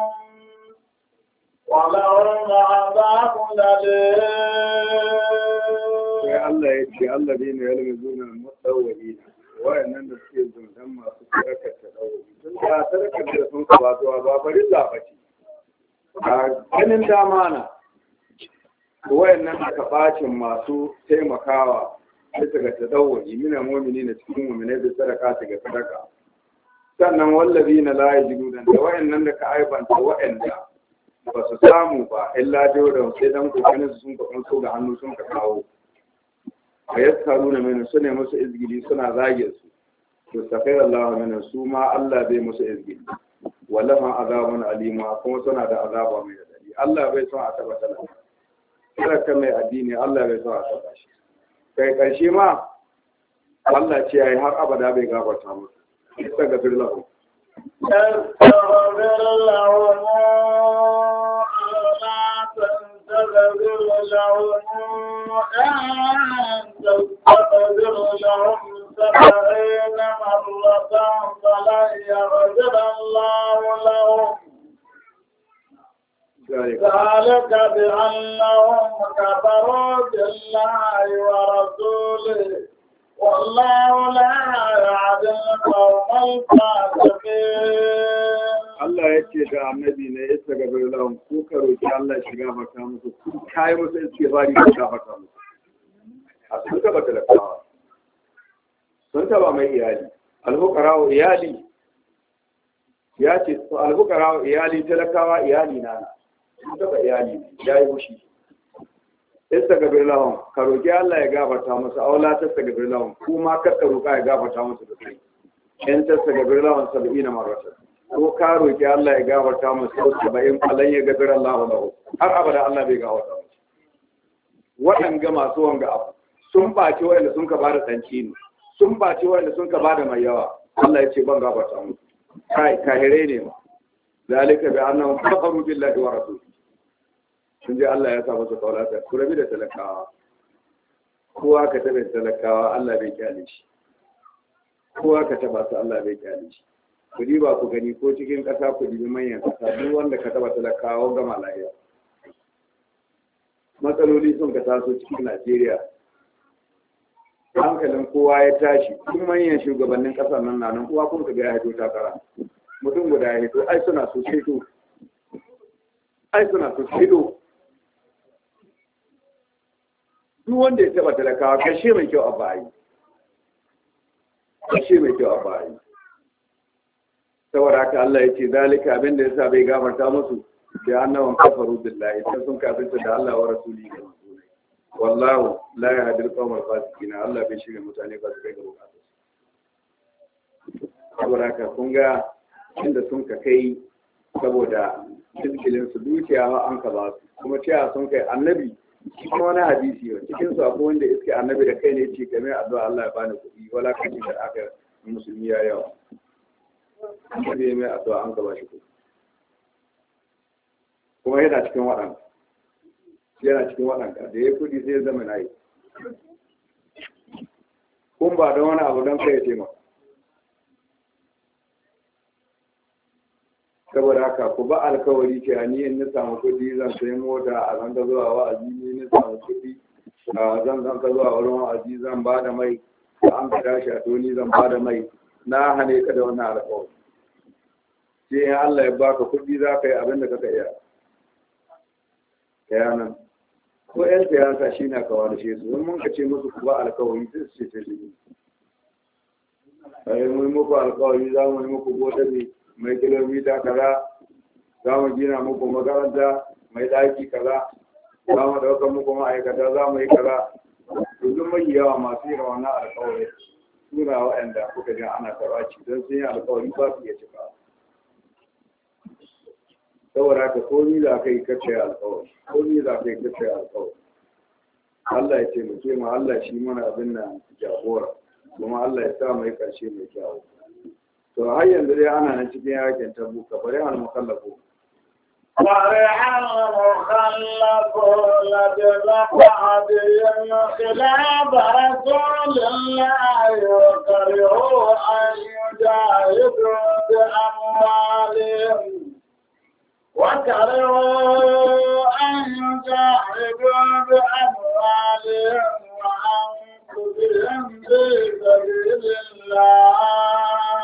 Speaker 2: ولهم عذاب أليم
Speaker 1: Allah ya ce Allah ne ya lalmazuna mutawwilina wayannan da suke zundan masu sadaka ta dawo tun da sadaka da sun ka ba zuwa ba bari labaci a ganin dama na wayannan aka bacin masu taimakawa bisa ga tadawwuri mina mu'mini na cikin mu'minai da sadaka ta ga sadaka sannan wallazina la yajiduna da wayannan da ka aibanta wayanda ba su samu ba illa dole sai dan kokarin su sun ka kanso da hannu sun ka kawo a yaskaru na mini su ne musu izgili suna zage su to safai Allah mini su ma Allah bai musu izgili wallahan azabun alima kuma suna da azaba mai dadi Allah bai son a taba talaka talaka mai addini Allah bai son a taba shi kai karshe ma Allah ce yayi har abada bai gafarta musu istaghfir lahu
Speaker 2: استغفر لهم لا تستغفر لهم أن تستغفر لهم سبعين مرة فلن يغفر الله لهم ذلك بأنهم كفروا بالله ورسوله والله لا يهدي القوم الفاسقين.
Speaker 1: Allah ya ce da annabi ne ya saka bai lahum ko ka roki Allah shiga maka musu kai musu istighfari ko ka fata musu a sun taba talakawa sun taba mai iyali alfuqara iyali ya ce alfuqara iyali talakawa iyali na sun taba iyali yayi mushi istighfar lahum ka roki Allah ya gafarta musu aula ta istighfar lahum kuma ka roka ya gafarta musu da kai in ta istighfar lahum sab'ina marratan ko ka roki Allah ya gafarta musu saba'in falan ya gafara Allah lahu har abada Allah bai gafarta musu waɗanga masu wanga abu sun bace wanda sun ka bada danci ne sun bace wanda sun ka bada mai yawa Allah ya ce ban gafarta musu kai kahire ne ma zalika bi annahum kafaru billahi wa rasulihi sun je Allah ya sa musu kaulata ku rabi da talakawa kowa ka taba talakawa Allah bai kyale shi kowa ka taba su Allah bai kyale shi ku diba ku gani ko cikin ƙasa ku dibi manyan ƙasa duk wanda ka taba talakawa gama lahiya matsaloli sun ka taso cikin Najeriya hankalin kowa ya tashi tun manyan shugabannin ƙasar nan na nan kowa kun ka ga ya hito takara mutum guda ya hito ai suna so ceto ai suna so ceto duk wanda ya taba talakawa kashe mai kyau a bayi kashe mai kyau a bayi saboda haka Allah ya ce zalika abinda yasa bai gafarta musu da annawan kafaru billahi sai sun kafirta da Allah wa rasuli da rasulai wallahu la yahdi al-qawmal fasiqin Allah bai shirya mutane ba su kai ga bukatu saboda haka kun ga inda sun ka kai saboda cikin su dukiya an ka ba su kuma cewa sun kai annabi cikin wani hadisi wa cikin su akwai wanda iske annabi da kai ne ce kamar addu'a Allah ya bani kuɗi wala kace da aka musulmi ya yawa annabi mai addu'a an gaba shi kuɗi kuma yana cikin waɗanda yana cikin waɗanda da ya kuɗi sai ya zama na yi kun ba don wani abu don kai ya taimaka saboda haka ku ba alkawari ce a ni in na samu kuɗi zan sayi mota a zan ka zuwa wa'azi ni na samu kuɗi a zan zan ka zuwa wurin wa'azi zan ba da mai da an ka tashi a toni zan ba da mai na hane ka da wannan alkawari sai in Allah ya baka kuɗi za ka yi abin da kaka iya kayanan ko yan siyasa shi na kawo da shi su in mun ka ce musu ku ba alkawari sai su ce ta shi ai mun muku alkawari za mu yi muku godabe mai kilomita kaza za mu gina muku makaranta mai daki kaza za mu ɗaukar muku ma'aikata za mu yi kaza duk mai yawa masu yin wannan alkawari suna waɗanda kuka ji ana karaci don sun yi alkawari ba su iya cika saboda haka komi za ka yi kacce alkawari komi za ka yi kacce alkawari Allah ya ce mu ce ma Allah shi mana abin nan jagora kuma Allah ya sa mai ƙarshe mai kyawu to har yanzu dai ana nan cikin yakin tabuka bari al mukallafu
Speaker 2: فرح المخلفون بمقعدهم خلاف رسول الله وكرهوا أن يجاهدوا بأموالهم وكرهوا أن يجاهدوا بأموالهم في سبيل الله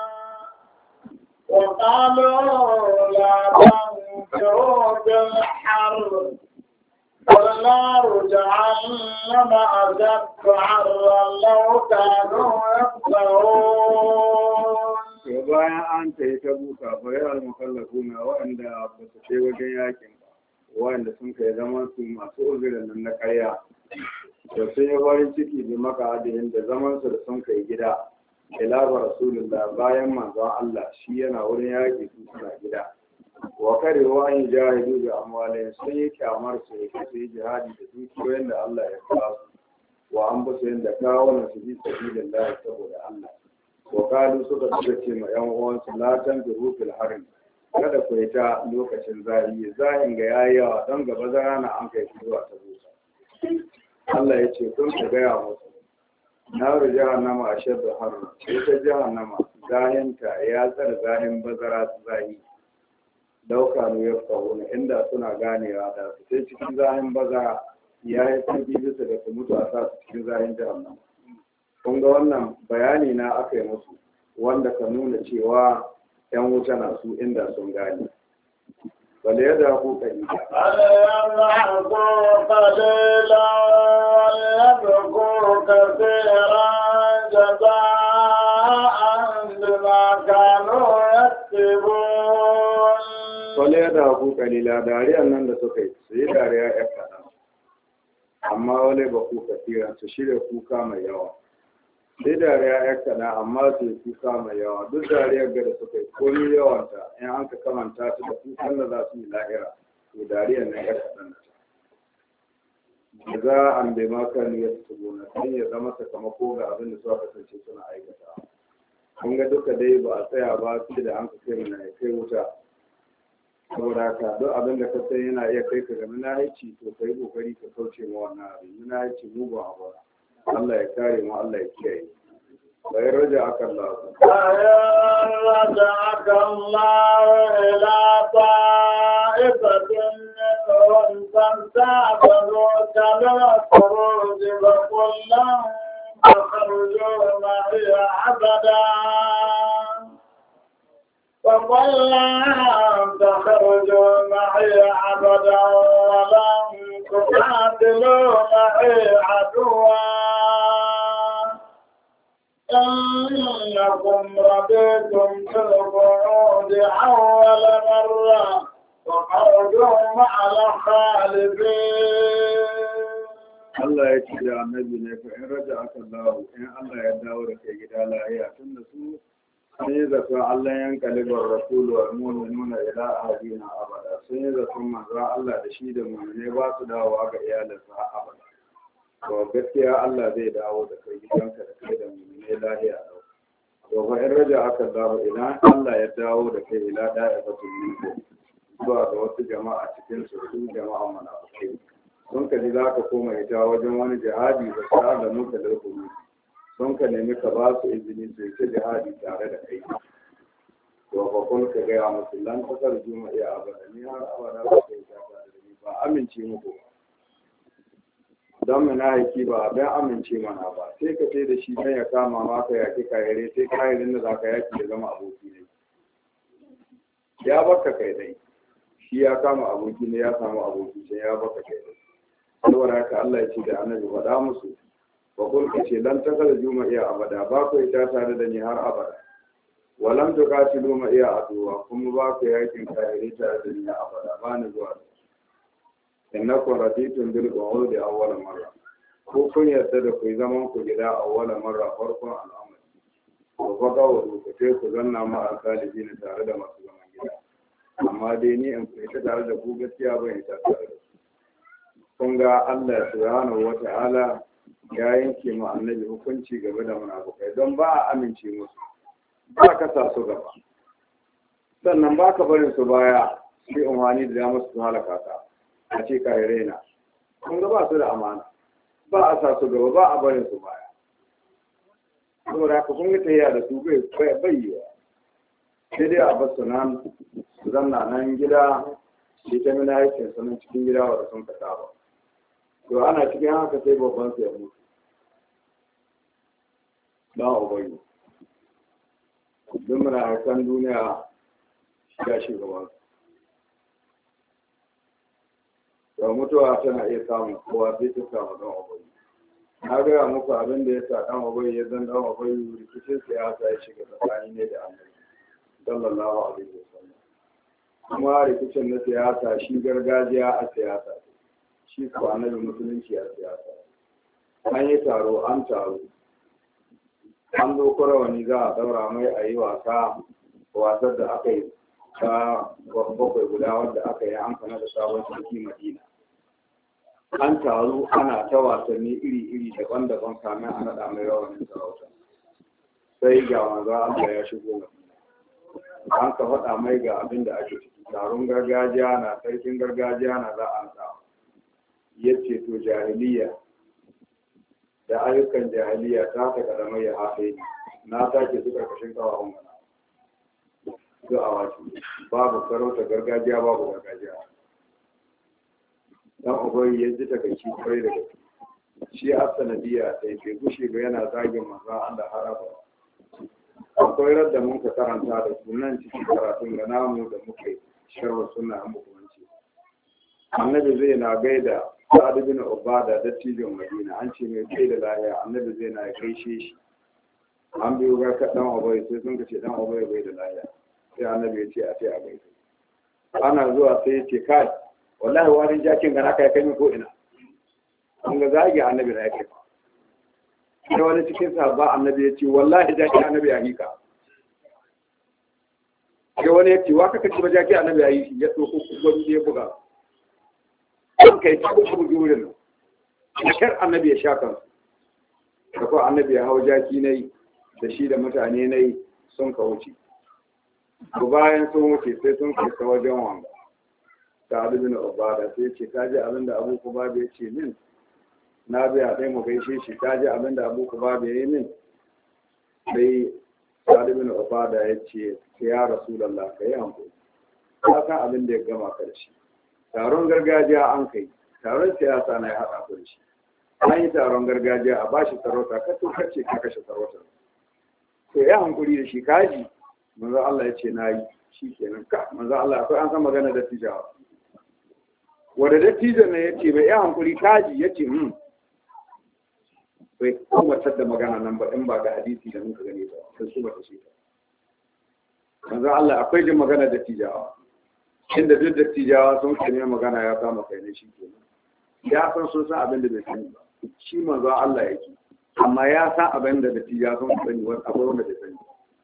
Speaker 2: وقالوا لا تنفروا بالحر قل نار جهنم أشد حرا لو كانوا يفقهون.
Speaker 1: bayan an ta yi ta buka bayan al-mukallafu na waɗanda ba su kai wajen yakin ba waɗanda sun kai zaman su masu uzurin nan na ƙarya da sun yi farin ciki da maka hadihin da zaman su da sun kai gida ilafa rasulullah bayan manzon Allah shi yana wurin yaƙi su suna gida wa kare wa an jahidu da amwalin sun yi kyamar su ya su yi jihadi da dukiyoyin da Allah ya kawo wa an basu yadda kawo na su bi sabilillah saboda Allah wakalu suka suka ce ma yan uwansu latan da rufin harin kada ku yi ta lokacin zahi zahin ga yayi yawa don gaba zara na an kai zuwa ta busa Allah ya ce kun ka gaya musu na ru jahannama a shaddu harna ita jahannama zahinta ya tsara zahin bazara zahi dauka nu ya fahu na inda suna ganewa da su sai cikin zahin bazara ya yi sauki bisa da su mutu a sa su cikin zahin jahannama. Kun ga wannan bayani na aka yi musu wanda ka nuna cewa ‘yan wuta na su inda sun gane. Bale ya zaku ƙari.
Speaker 2: Bale ya zaku ƙalila ya zaku kasira jaza'an bima kanu yaktubun.
Speaker 1: Bale ya zaku ƙalila dariyar nan da suka yi su yi dariya ‘yan kaɗan. Amma wale ba ku kasira su shirya kuka mai yawa. sai dariya ya kana amma su yi kuka mai yawa duk dariyar gada suka yi komi yawanta in an ka kamanta ta da kukan da za su yi lahira to dariyar na ya kaɗan da za an bai maka ne ya su gona sai ya zama sakamako ga abin da suka kasance suna aikata kun ga duka dai ba a tsaya ba sai da an ka kai mana ya kai wuta saboda haka duk abin da ka san yana iya kai ka ga minahici to ka yi kokari ka kauce ma wannan abin minahici mugun abu Allah ya kare mu Allah ya kiyaye bayan raja aka Allah
Speaker 2: bayan raja aka Allah ila ta'ifatin minhum famta'u kama khuruj wa kullam fakhruju ma'iya abada وَقَلَّا تَخْرُجُوا مَعِي عَبَدًا وَلَن تُقَاتِلُوا مَعِي عَدُوًّا إِنَّكُمْ رَضِيتُمْ بِالْقُعُودِ أَوَّلَ مَرَّةٍ فَاقْعُدُوا مَعَ الْخَالِفِينَ
Speaker 1: Allah ya ce da annabi ne fa in raja aka Allah in Allah ya dawo da kai gida lahiya tunda su sun yi zaton Allah yan kalibar rasulu wa mu'minuna ila ahadina abada sun yi zaton manzon Allah da shi da mu'mine ba su dawowa ga iyalansa har abada to gaskiya Allah zai dawo da kai gidanka da kai da mu'mine lahiya to fa in raja aka dawo idan Allah ya dawo da kai ila da'ifatul mulk zuwa ga wasu jama'a cikin su su jama'a munafikai sun ka ji za ka koma ita wajen wani jihadi da sa'a da muka da hukumi sun ka nemi ka ba su izini su yi ta jihadi tare da kai to ba kun ka gaya musu lan kasar juma'a abada ni har abada ba ka yi ta tare da ni ba amince muku ba don mu na haiki ba don amince mana ba sai ka ce da shi don ya kama ma ka yaki kayare sai kayarin da za ka yaki ya zama aboki ne ya baka kai dai shi ya kama aboki ne ya samu aboki sai ya baka kai dai saboda haka Allah ya ce da annabi faɗa musu ba kun ka ce lan takala juma'a abada ba ku ita tare da ni har abada walam tuqatilu ma iya aduwa kuma ba ku yakin kayare tare da ni abada ba ni zuwa innakum raditum bil qawli awwal marra ko kun yarda da ku zaman ku gida awwal marra farkon al'amari ko fa ga wudu ku ce ku zanna ma alƙalibi tare da masu zaman gida amma dai ni in ku ita tare da ku gaskiya ba ita tare da kun ga Allah subhanahu wata'ala ya yanke mu annabi hukunci game da munafukai don ba a amince musu ba ka sa su gaba sannan ba ka barin su baya sai umarni da damar su halaka ta a ce ka raina kun ga ba su da amana ba a sa su gaba ba a barin su baya saboda haka kun ga tayya da su bai bayyewa sai dai a basu nan su zanna nan gida shi ta mina aikin sanin cikin gida wadda sun ka saba to ana cikin haka sai babban su ya mutu dan ubayi duk muna aikan duniya ya shugaban da mutuwa tana iya samun kowa sai ta samu dan ubayi. Na gaya muku abin da ya sa dan ubayi ya zan dan ubayi rikicin siyasa ya shiga tsakani ne da annabi sallallahu alaihi wasallam. Kuma rikicin na siyasa shi gargajiya a siyasa shi ko annabi musulunci a siyasa. An yi taro an taro an zo wani za a daura mai a yi wasa wasar da aka yi ta bakwai guda wanda aka yi an kana da sabon sarki Madina. An taru ana ta wasanni iri-iri daban-daban kamin a naɗa mai rawanin sarauta. Sai ga manzo Allah ya shigo Madina. An ka faɗa mai ga abin da ake ciki. Taron gargajiya na sarkin gargajiya na za a nasa. Yace to jahiliya da ayyukan jahiliya ta ta kadamai ya hafe na take su karkashin kawahun gana. Duk a wace babu sarauta gargajiya babu gargajiya. Dan ubayi ya ji takaici kwarai da gaske shi a sanadiyya sai bai gushe ba yana zagin manzo Allah haraba. Akwai radda mun ka karanta da sunan cikin karatun ga namu da muke sharhu sunna an mukumanci. Annabi zai na gaida Sa'ad bin Ubada da tijin Madina an ce mai kai da lahiya annabi zai na gaishe shi. An biyo ga ka dan ubayi sai sun ce dan ubayi bai da lahiya. Sai annabi ya ce a sai a gaishe. Ana zuwa sai ya ce kai wallahi wani jakin ga naka ya kai min ko ina an ga zagi annabi da ya kai sai wani cikin sahabba annabi ya ce wallahi jakin annabi ya hika sai wani ya ce wa kaka ci ba jakin annabi ya yi ya tsoko gwani ya buga an kai ta kuma bugi wurin nan kar annabi ya sha kansu da kuma annabi ya hau jaki na yi da shi da mutane na yi sun ka wuce bayan sun wuce sai sun kai ta wajen wanga Sa'ad bin Ubada sai ce ka ji abin da Abu Kubaba ya ce min na biya sai mu gaishe shi ka ji abin da Abu Kubaba ya yi min sai Sa'ad bin Ubada ya ce ya Rasulullah ka yi hankali ka san abin da ya gama ka da shi taron gargajiya an kai taron siyasa na ya haɗa ku da shi an yi taron gargajiya a bashi sarauta ka to kace ka kashe sarautar to ya hankuri da shi kaji manzo Allah ya ce na yi shi kenan ka manzo Allah akwai an san magana da tijawa wadda dattijan ne ya ce bai yi hankuri kaji ya ce hmm bai kowatar da magana nan ba in ba ga hadisi da muka gane ba sai su ba ta ce ta manzo Allah akwai jin magana dattijawa inda duk dattijawa sun kame magana ya kama kai ne shi kenan ya san sun san abin da bai sani ba shi manzo Allah yake amma ya san abin da dattijawa sun sani wani akwai wanda bai sani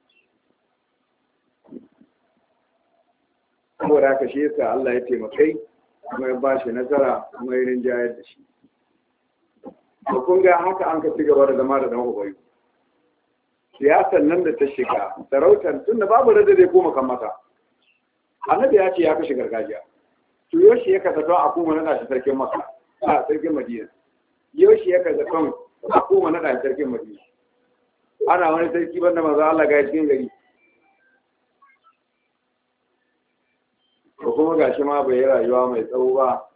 Speaker 1: saboda haka shi yasa Allah ya taimakai kuma ya ba shi nasara kuma ya rinjayar da shi. Ba kun ga haka an ka ci gaba da zama da dan ubayi. Siyasar nan da ta shiga, sarautar tun da babu rada zai koma kan mata. Annabi ya ce ya kashe gargajiya. To yoshi ya kasa don a koma naɗa shi sarkin Makka, a sarkin Madina. Yoshi ya kasa don a koma naɗa shi sarkin Madina. Ana wani sarki banda maza Allah ga cikin gari. ko kuma gashi ma bai yi rayuwa mai tsawo ba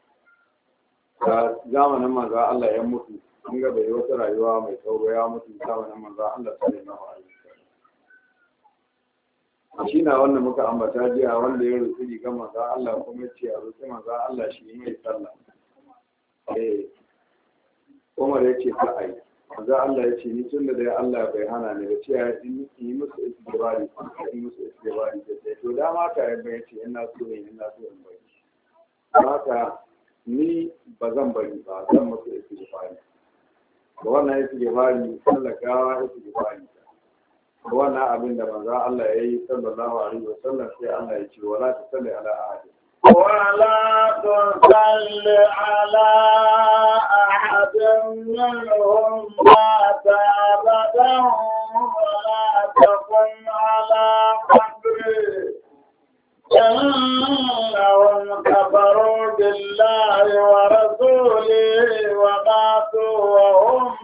Speaker 1: da zamanin manzo Allah ya mutu kun ga bai wata rayuwa mai tsawo ya mutu zamanin manzo Allah sallallahu alaihi wasallam shi na wannan muka ambata jiya wanda ya rufe riga manzo Allah kuma ce a rufe manzo Allah shi mai sallah eh Umar ya ce ka ai manzo Allah ya ce ni tun da Allah bai hana ni da cewa in yi musu istibari in musu istibari da to dama ka yabba ya ce ina so ne ina so in bari haka ni ba zan bari ba zan musu istibari ba wannan istibari sallakawa istibari ba wannan abin da manzo Allah ya yi sallallahu alaihi wasallam sai Allah ya ce wala tusalli ala ahad
Speaker 2: ولا تصل على أحد منهم مات أبدا ولا تقم على قبره إنهم كفروا بالله ورسوله وماتوا وهم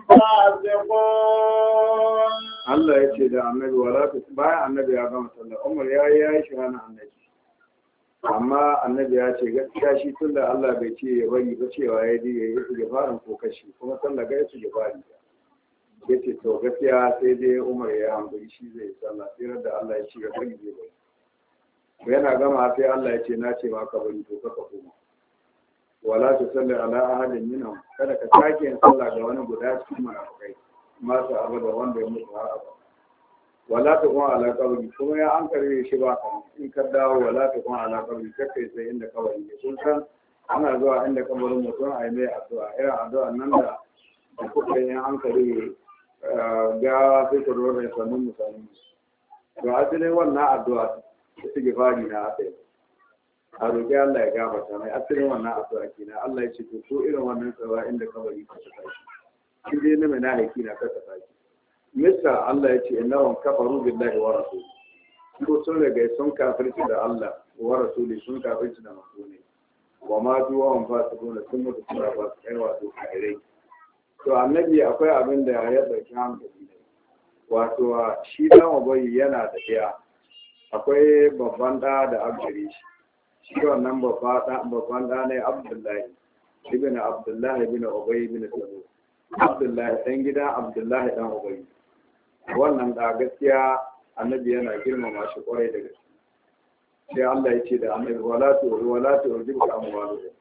Speaker 2: فاسقون.
Speaker 1: الله يجزي النبي ولا تتبع النبي يا جماعة الله عمر يا يا شهنا النبي amma annabi ya ce gaskiya shi tun da Allah bai ce ya bari ba cewa ya ji ya yi su gafarin ko kashi kuma sallah ga su gafari ya ce to gaskiya sai dai Umar ya hankali shi zai sallah sai da Allah ya ci ga bari zai bari to yana gama sai Allah ya ce na ce ma ka bari to ka koma wala ta salli ala ahadin minhum kada ka sake yin sallah ga wani guda cikin munafikai masu abada wanda ya mutu har abada wala ta kuma ala kabari kuma ya an karbe shi ba kan in ka dawo wala ta kuma ala kabari kai sai inda kabari ne kun san ana zuwa inda kabarin mutum a yi mai addu'a irin addu'a nan da kuka yin an karbe gawa sai ka rora ya sannu mutane to asalin wannan addu'a ta sige fari na aka yi a roƙi Allah ya gafarta mai asalin wannan addu'a kenan Allah ya ce to ko irin wannan tsawa inda kabari ka ta tashi shi dai na mai na haiki na ka ta tashi mista Allah ya ce innahum kafaru billahi wa rasulihi ko sun riga sun kafirci da Allah wa rasuli sun kafirci da manzoni wa ma duwa hum fasiqun sun mutu suna ba su kai wato kairai to annabi akwai abin da ya dauki hankali ne wato shi dan ubayi yana da iya akwai babban da da abduri shi shi wannan babban da ne Abdullahi ibn Abdullahi ibn Ubay ibn Salul Abdullahi dan gida Abdullahi dan Ubay wannan da gaskiya annabi yana girmama shi kwarai da gaske sai Allah ya ce da annabi wala tu wala tu ujibuka amwalu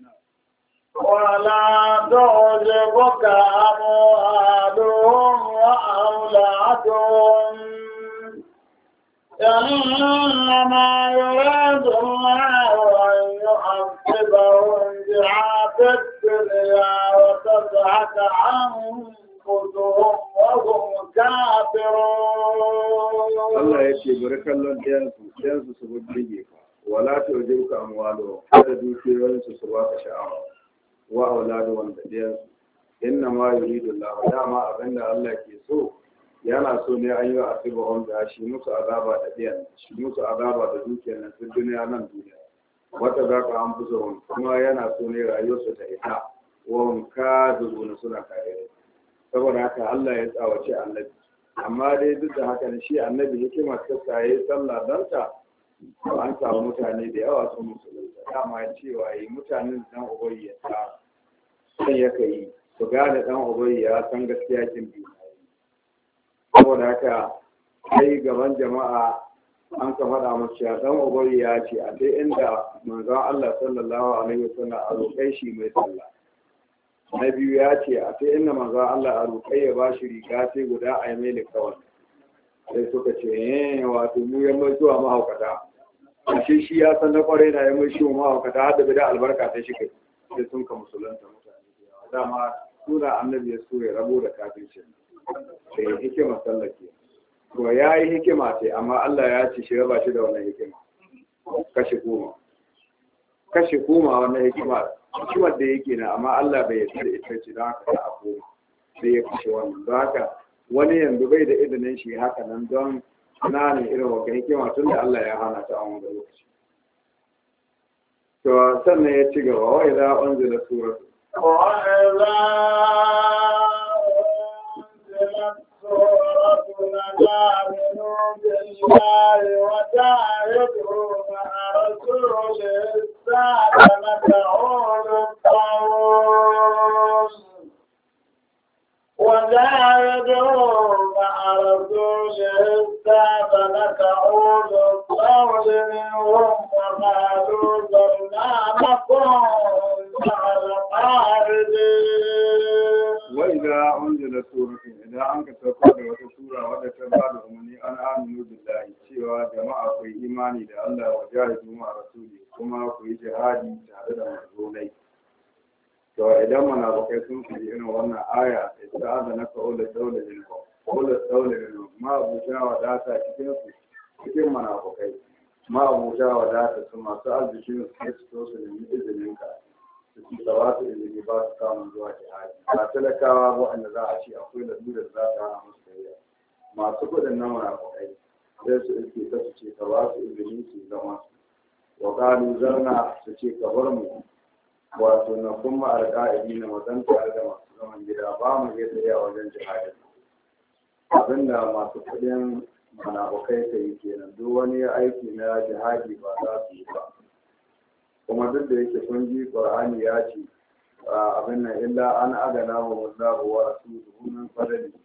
Speaker 2: ولا تعجبك أموالهم وأولادهم إنما يريد الله أن يعذبهم بها في الدنيا وتزهق أنفسهم وهم كافرون.
Speaker 1: الله يكفي بركة الله ديانسو ديانسو سبب ولا تعجبك أموالهم هذا دوشي وينسو سباك شعار وأولادهم ديانسو إنما يريد الله دعما أبن الله كيسو yana so ne an yi wa asibu wanda shi musu azaba da biyan shi musu azaba da dukiyar nan tun duniya nan duniya wata za ka an fusa wani kuma yana so ne rayuwarsu ta ita wani ka zuzu suna kare saboda haka Allah ya tsawace annabi amma dai duk da haka shi annabi hikimar ta tsaye sallah don ta an samu mutane da yawa sun musulunta dama ya cewa yi mutanen dan ubayya ta sai ya kai su gane dan ubayya ya san gaskiya kin biyu saboda haka sai gaban jama'a an ka faɗa masu ya dan ubari ya ce a sai inda manzon Allah sallallahu alaihi wasallam a roƙai shi mai sallah na biyu ya ce a sai inda manzon Allah a roƙai ya ba shi riga sai guda a yi mai likawar sai suka ce eh wato mu yan mai zuwa mahaukata ashe shi ya san na kwarai na yan mai shi mahaukata har da bida albarka ta shi kai sai sun ka musulunta mutane dama suna annabi ya so ya rabo da kafirci sai hikima sallake to ya yi hikima ce amma Allah ya ce shi raba shi da wannan hikima kashe kuma kashe kuma wannan hikima hikimar da yake na amma Allah bai yarda da ita ce don haka ta koma sai ya kashe wannan don haka wani yanzu bai da izinin shi haka nan don tunanin irin wa hikima tun da Allah ya hana ta a wani lokaci to sannan ya ci gaba wa idza unzila suratu
Speaker 2: wa idza سورة آمنوا بالله وجاهدوا مع رسوله استأذنك أولو الطول وجاهدوا مع رسوله استأذنك أولو الطول منهم وقالوا ذرنا نكن مع القاعدين.
Speaker 1: وإذا أنزلت سورة إذا أنك تقول وتسورة وتتبع أمني أن آمنوا بالله سوى جماعة في إيماني لله وجاهدوا مع رسوله كما في جهادي تعدد مرزولي to idan munafikai sun fi irin wannan aya ista'ada na qaula dawla din ko qaula dawla din ma abuja wadata cikin su cikin munafikai ma abuja wadata su masu arziki su su su ne izinin ka su ci tawatu izini ba su kawo zuwa jihadi ba talakawa waɗanda za a ce akwai lalura da za ta hana musu kariya masu kudin na munafikai sai su iske ta su ce ka ba su izini su zama su wa qalu zarna su ce ka bar mu wato na kuma alƙa'idi na wajen tare da masu zaman gida ba mu iya tsaye a wajen jihadi abinda masu kudin munafukai ta yi kenan duk wani aiki na jihadi ba za su yi ba kuma duk da yake kun ji qur'ani ya ce abin nan illa an agana wa wallahu wa rasuluhu min fadli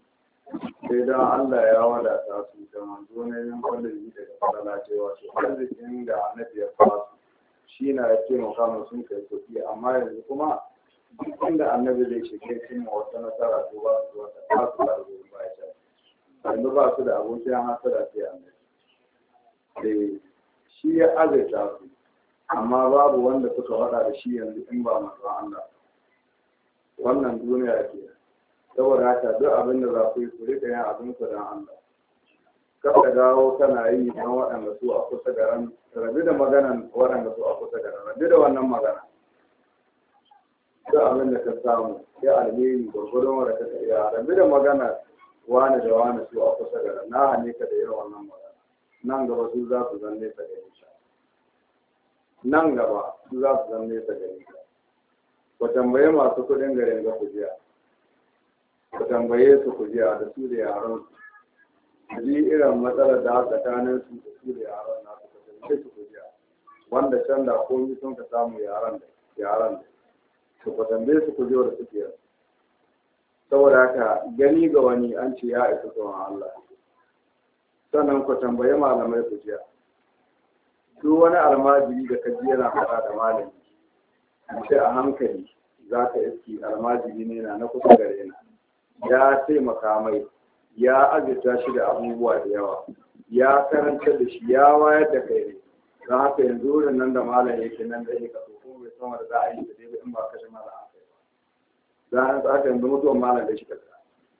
Speaker 1: sai dan Allah ya wadata su da manzo ne yin kwallon daga falala cewa su arzikin da annabi ya fasu shi na ya taimaka mu sun kai kuɗi amma yanzu kuma duk inda annabi zai shige cin wata nasara to ba su wata ta su ba da gurin baya ta yanzu ba su da abokin hasara sai annabi shi ya azurta su amma babu wanda suka faɗa da shi yanzu in ba manzon Allah wannan duniya ke saboda haka duk abin da za ku yi ku rika yin abin ku don Allah kar ka dawo kana yi don waɗanda su a kusa da ran rabi da maganan waɗanda su a kusa da ran rabi da wannan magana duk abin da ka samu ya alheri gwargwadon wanda ka iya rabi da magana wani da wani su a kusa da ran na hane ka da yin wannan magana nan gaba su za su zan nesa da nisha nan gaba su za su zan nesa da nisha ku tambaye masu kuɗin garin ga kujiya ku tambaye su kujiya da su da yaran su ji irin matsalar da tsakanin su da su da yaran na su tambaye su kujiya wanda can da komi sun ka samu yaran da yaran da su ku tambaye su kujiya da suke yanzu saboda haka gani ga wani an ce ya isa tsohon Allah sannan ku tambaye malamai kujiya duk wani almajiri da kaji yana faɗa da malami sai a hankali za ka iski almajiri ne na na kusa gare na ya taimaka mai ya azurta shi da abubuwa da yawa ya karanta da shi ya wayar da kai ne don haka yanzu wurin nan da malam yake nan da yake kaso kuma bai san wanda za a yi da dai in ba kashe malam an kai ba za a haka yanzu mutuwan malam da shi kasa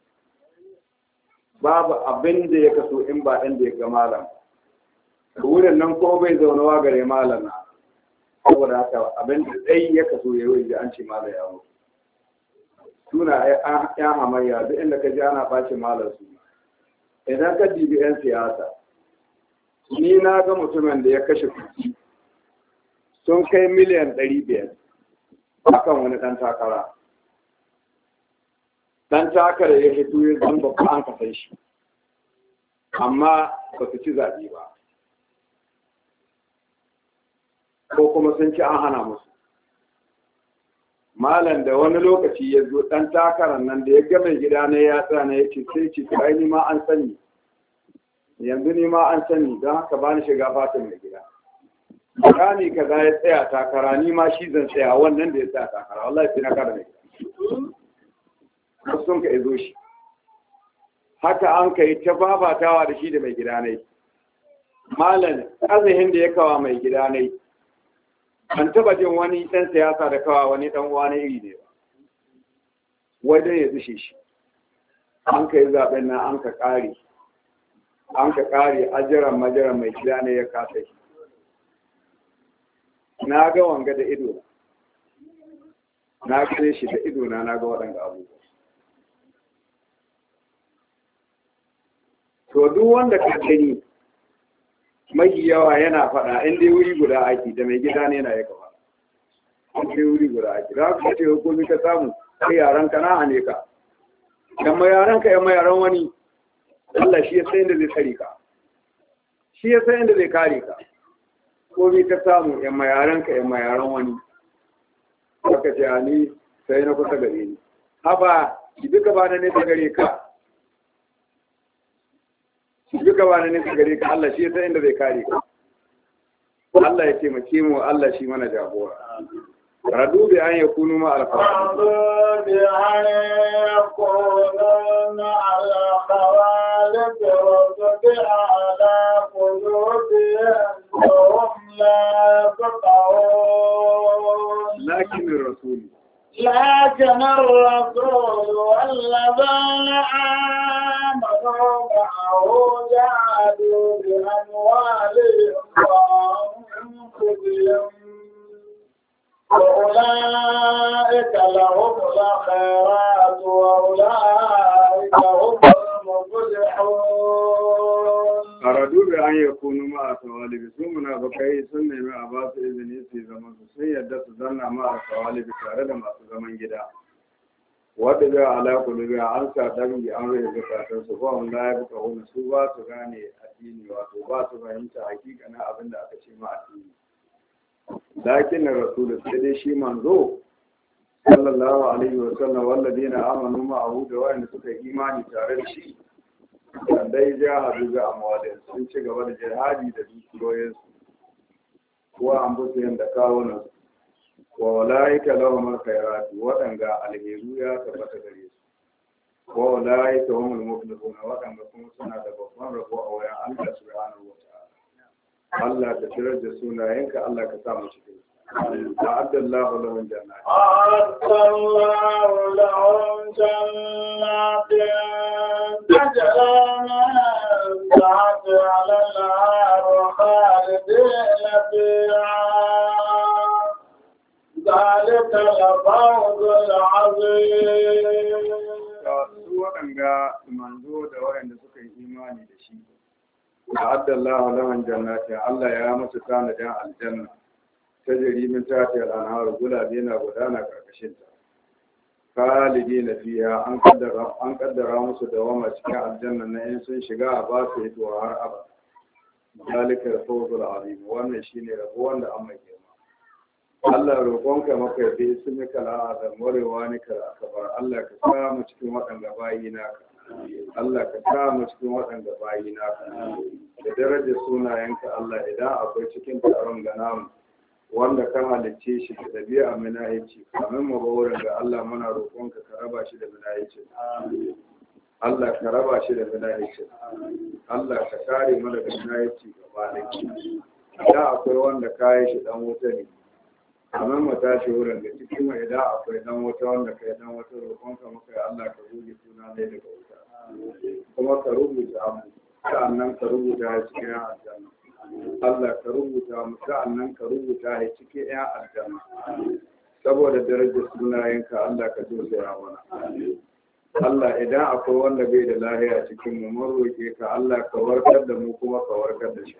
Speaker 1: babu abin da ya kaso in ba ɗan da ya ga malam wurin nan ko bai zaunawa gare malam na saboda haka abin da ɗai ya kaso ya yi an ce malam ya mutu suna yan hamayya duk inda ka ji ana ɓace malar su idan ka dibi yan siyasa ni na ga mutumin da ya kashe kuɗi sun kai miliyan ɗari biyar akan wani ɗan takara ɗan takara ya fito ya zan babba an kasan shi amma ba su ci zaɓe ba ko kuma sun ci an hana musu malam da wani lokaci ya zo ɗan takarar nan da ya ga mai gida ne ya tsana ya ce sai ce ai ni ma an sani yanzu ni ma an sani don haka ba ni shiga fatan mai gida rani kaza ya tsaya takara ni ma shi zan tsaya wannan da ya tsaya takara wallahi sai na kada mai gida sun ka izo shi haka an kai ta babatawa da shi da mai gida ne malam azihin da ya kawa mai gida ne an taba jin wani ɗan siyasa da kawa wani ɗan uwa na iri ne ba wajen ya zushe shi an ka yi zaɓen nan an ka ƙare an ka ƙare ajiran majiran mai gida ne ya kasa shi na ga wanga da ido na gane shi da ido na na ga waɗanda abubuwa to duk wanda ka gani mafi yawa yana faɗa in dai wuri guda aiki da mai gida ne na ya kafa in dai wuri guda aiki za ka ce hukumi ka samu kai yaran ka na hane ka yamma yaran ka yamma yaran wani Allah shi ya san inda zai tsare ka shi ya san inda zai kare ka komi ka samu yamma yaran ka yamma yaran wani haka ce ni sai na kusa gare ni haba ki duka ba na ne ta gare ka duka ba na nesa gare ka Allah shi ya san inda zai kare ka Allah ya taimake mu Allah shi mana jagora radu bi an yakunu ma al-qawali
Speaker 2: bi an yakunu ma al-qawali bi ala qulubihim hum la yafqahun
Speaker 1: lakin ar-rasul
Speaker 2: لكن الرسول والذين آمنوا معه جاهدوا بأموالهم وأنفسهم وأولئك لهم الخيرات وأولئك هم المفلحون
Speaker 1: أرادوا بأن يكونوا مع الثوالب ثم بقي سنة مع أباس إذن في زمن سيدة ظن مع الثوالب تارد مع زمن جدا wadda ala kulubi an sa dabi an rai zakatun su ba wanda ya buka wani su ba su gane addini wato ba su fahimta hakikanin abin da aka ce ma addini lakin na rasulu sai dai shi manzo sallallahu alaihi wa sallam walladina amanu ma'ahu da wayanda suka imani tare da shi dan dai jihadu ga amwalin sun ci gaba da jihadi da dukiyoyin su wa an busu yanda kawo nan wa walaika lahum alkhairat wadanga alheru ya tabbata gare su wa walaika humul muflihun wadanga kuma suna da babban rabo a wayan Allah subhanahu wa ta'ala Allah ka tirar da sunayenka Allah ka sa mu cikin أعد الله لهم جنات
Speaker 2: أعد الله لهم جنات تجري من تحتها الأنهار خالدين فيها ذلك الفوز العظيم.
Speaker 1: waɗanda manzo da waɗanda suka yi imani da shi أعد الله لهم جنات Allah ya musu tanadin aljanna ta jarimin tafi al'anharu gulabe na gudana karkashin ta kalidi na fiya an kaddara an kaddara musu dawama cikin aljanna na in sun shiga a ba su ito har abada zalikal fawzul azim wannan shine rabo wanda an mai girma Allah roƙonka maka bi ismika la'azam warewa ne ka akbar Allah ka sa mu cikin waɗanda bayi naka Allah ka sa mu cikin waɗanda bayi naka da darajar sunayenka Allah idan akwai cikin taron ga namu wanda kan halicce shi da dabi'a minahici kamin mu ba wurin da Allah muna roƙonka ka raba shi da minahici Allah ka raba shi da minahici Allah ka kare mu daga minahici gaba da idan akwai wanda kayan shi dan wuta ne kamin mu tashi wurin da cikin mu idan akwai dan wuta wanda kai dan wuta roƙonka muka Allah ka rubuta suna ne daga wuta kuma ka rubuta mu sa'annan ka rubuta cikin aljanna Allah ka rubuta mu sa'annan ka rubuta ya cike ƴan aljanna saboda darajar sunayenka Allah ka tausaya mana Allah idan akwai wanda bai da lahiya cikin mu mun roke ka Allah ka warkar da mu kuma ka warkar da shi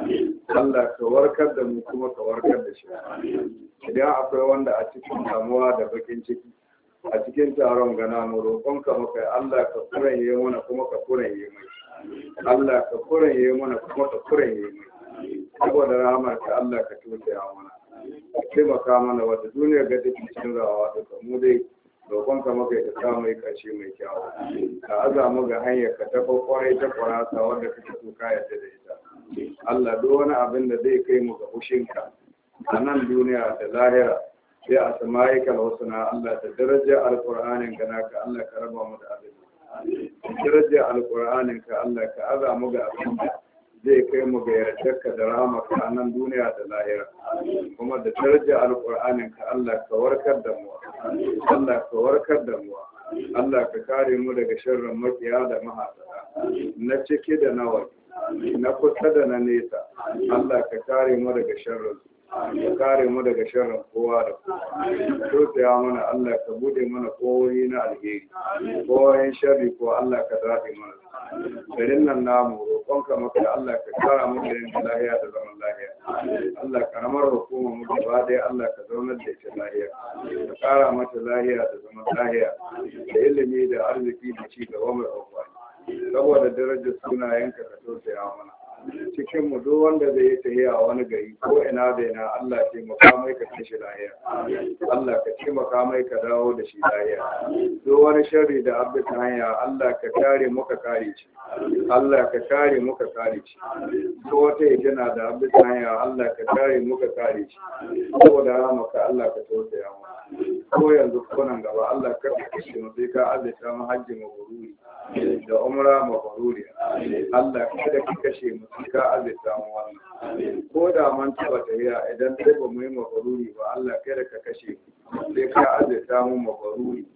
Speaker 1: Allah ka warkar da mu kuma ka warkar da shi idan akwai wanda a cikin damuwa da bakin ciki a cikin taron gana mu roƙonka muka Allah ka kuranye mana kuma ka kuranye mai Allah ka kuranye mana kuma ka kuranye mai saboda rahama ka Allah ka tausaya mana ka taimaka mana wata duniya ga take cikin rawa da mu dai roƙonka maka ka sa mai kashi mai kyau ka aza mu ga hanyar ka ta kwarai ta kwarasa wanda kake so ka yarda da ita Allah duk wani abin da zai kai mu ga fushinka a nan duniya da lahira sai a samayi kalhusuna Allah da darajar alƙur'anin ka naka Allah ka raba mu da abin darajar alƙur'anin ka Allah ka aza mu ga abin da zai kai mu ga yardarka da rahamarka a nan duniya da lahira kuma da darajar alƙur'anin ka Allah ka warkar da mu Allah ka warkar da mu Allah ka kare mu daga sharrin makiya da mahasada na cike da na waje na kusa da na nesa Allah ka kare mu daga sharrin ka kare mu daga sharrin kowa da kowa to ya mana Allah ka bude mana kowoyi na alheri kowoyin sharri ko Allah ka zaɓe mana garin nan namu roƙonka maka Allah ka kara mu da lahiya da zaman lahiya Allah ka ramar hukuma mu gaba ɗaya Allah ka zaunar da ita lahiya ka kara mata lahiya da zaman lahiya da ilimi da arziki da ci gaba mai amfani saboda darajar sunayenka ka tausaya mana cikin mu duk wanda zai yi tahiya a wani gari ko ina da ina Allah ce makamai ka kai shi lahiya Allah ka ce makamai ka dawo da shi lahiya duk wani sharri da abin ta hanya Allah ka kare mu ka kare shi Allah ka kare mu ka kare shi ko wata yana da abin ta hanya Allah ka kare mu ka kare shi saboda ramaka Allah ka tausaya mu ko yanzu ko nan gaba Allah ka kashe mu sai ka azata mu hajji mabruri da umra mabruri Allah kada ka kashe mu ka azata mu wannan ko da man taba tafiya idan sai ba mu yi mabruri ba Allah kada ka kashe mu sai ka azata mu mabruri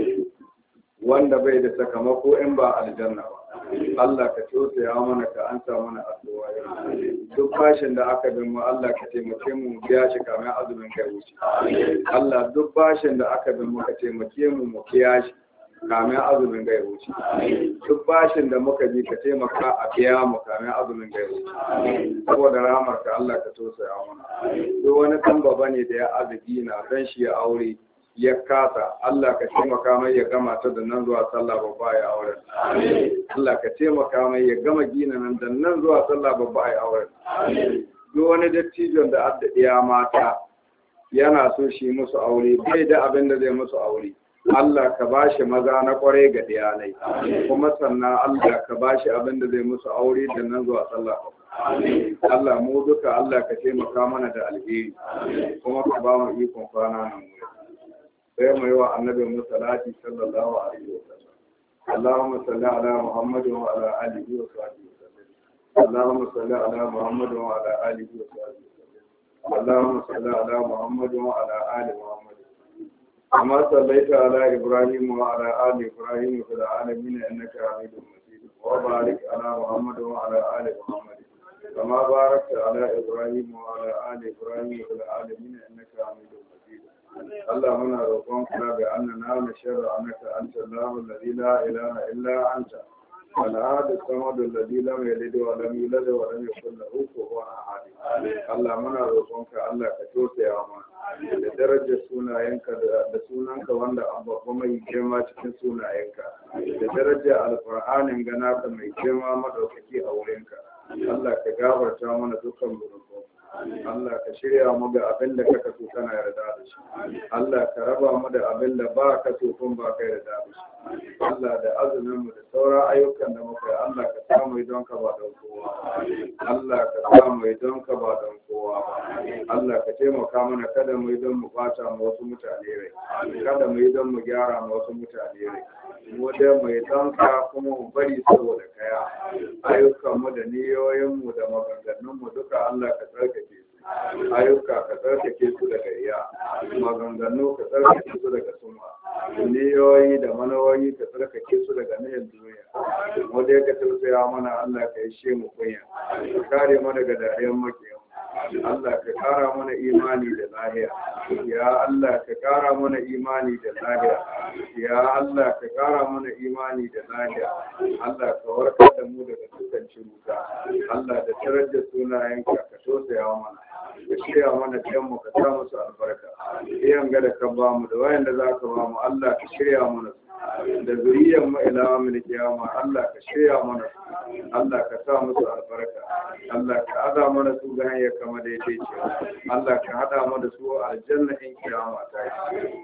Speaker 1: wanda bai da sakamako in ba aljanna ba Allah ka tausaya mana ka ansa mana addu'a duk bashin da aka bin mu Allah ka taimake mu biya shi kamar azumin kai wuce Allah duk bashin da aka bin mu ka taimake mu mu biya shi kamar azumin kai wuce duk bashin da muka bi ka taimaka a biya mu kamar azumin kai wuce saboda rahmar ka Allah ka tausaya mana duk wani kan baba ne da ya azubi na dan shi ya aure ya kasa Allah ka taimaka mai ya gama ta da nan zuwa sallah babba ya auren Allah ka taimaka mai ya gama gina nan da nan zuwa sallah babba ya auren duk wani dattijon da addadiya mata yana so shi musu aure bai da abin da zai musu aure Allah ka bashi maza na kwarai ga diyanai kuma sannan Allah ka bashi abin da zai musu aure da nan zuwa sallah Allah mu duka Allah ka taimaka mana da alheri kuma ka ba mu ikon kwana nan mu sai mu yi wa annabi musallati sallallahu alaihi wasallam Allahumma salli ala Muhammad wa ala alihi wa sahbihi wasallam Allahumma salli ala Muhammad wa ala alihi wa sahbihi wasallam Allahumma salli ala Muhammad wa ala ali Muhammad kama sallaita ala Ibrahim wa ala ali Ibrahim fil alamin innaka Hamidum Majid wa barik ala Muhammad wa ala ali Muhammad kama barakta ala Ibrahim wa ala ali Ibrahim fil alamin innaka Hamidum Majid Allah muna roƙonka bi annana nashhadu annaka anta Allahu alladhi la ilaha illa anta al-ahad as-samad alladhi lam yalid wa lam yulad wa lam yakul lahu kufuwan ahad Allah muna roƙonka Allah ka tausaya mana da darajar sunayenka da sunanka wanda an babba mai girma cikin sunayenka da darajar alqur'anin ganaka mai girma madaukaki a wurinka Allah ka gafarta mana dukkan zunubanmu Allah ka shirya mu ga abin da kaka so kana yarda da shi Allah ka raba mu da abin da ba ka so kun ba ka yarda da shi Allah da azumin mu da sauran ayyukan da muka yi Allah ka samu don ka ba don kowa Allah ka samu don ka ba don kowa Allah ka taimaka mana kada mu yi don mu bata mu wasu mutane rai kada mu yi don mu gyara mu wasu mutane rai mu da mu yi don ka kuma mu bari saboda kaya ayyukan mu da niyoyin mu da maganganun mu duka Allah ka tsarkake ayyuka ka tsarkake su daga riya maganganu ka tsarkake su daga suma niyoyi da manawoyi ka tsarkake su daga niyan duniya wanda ya ka tausaya mana Allah ka yi shi mu kunya ka kare mu daga dariyan makiyan Allah ka kara mana imani da lahiya ya Allah ka kara mana imani da lahiya ya Allah ka kara mana imani da lahiya Allah ka warkar da mu daga dukkan ciruta Allah da darajar sunayenka ka tausaya mana ka shirya mana ɗan mu ka sa musu albarka iyan ga da ka ba mu da wayanda za ka ba mu Allah ka shirya mana da zuriyar mu ila min kiyama Allah ka shirya mana Allah ka sa musu albarka Allah ka hada mana su ga hanyar kama daidai ce Allah ka hada mana su aljanna in kiyama ta yi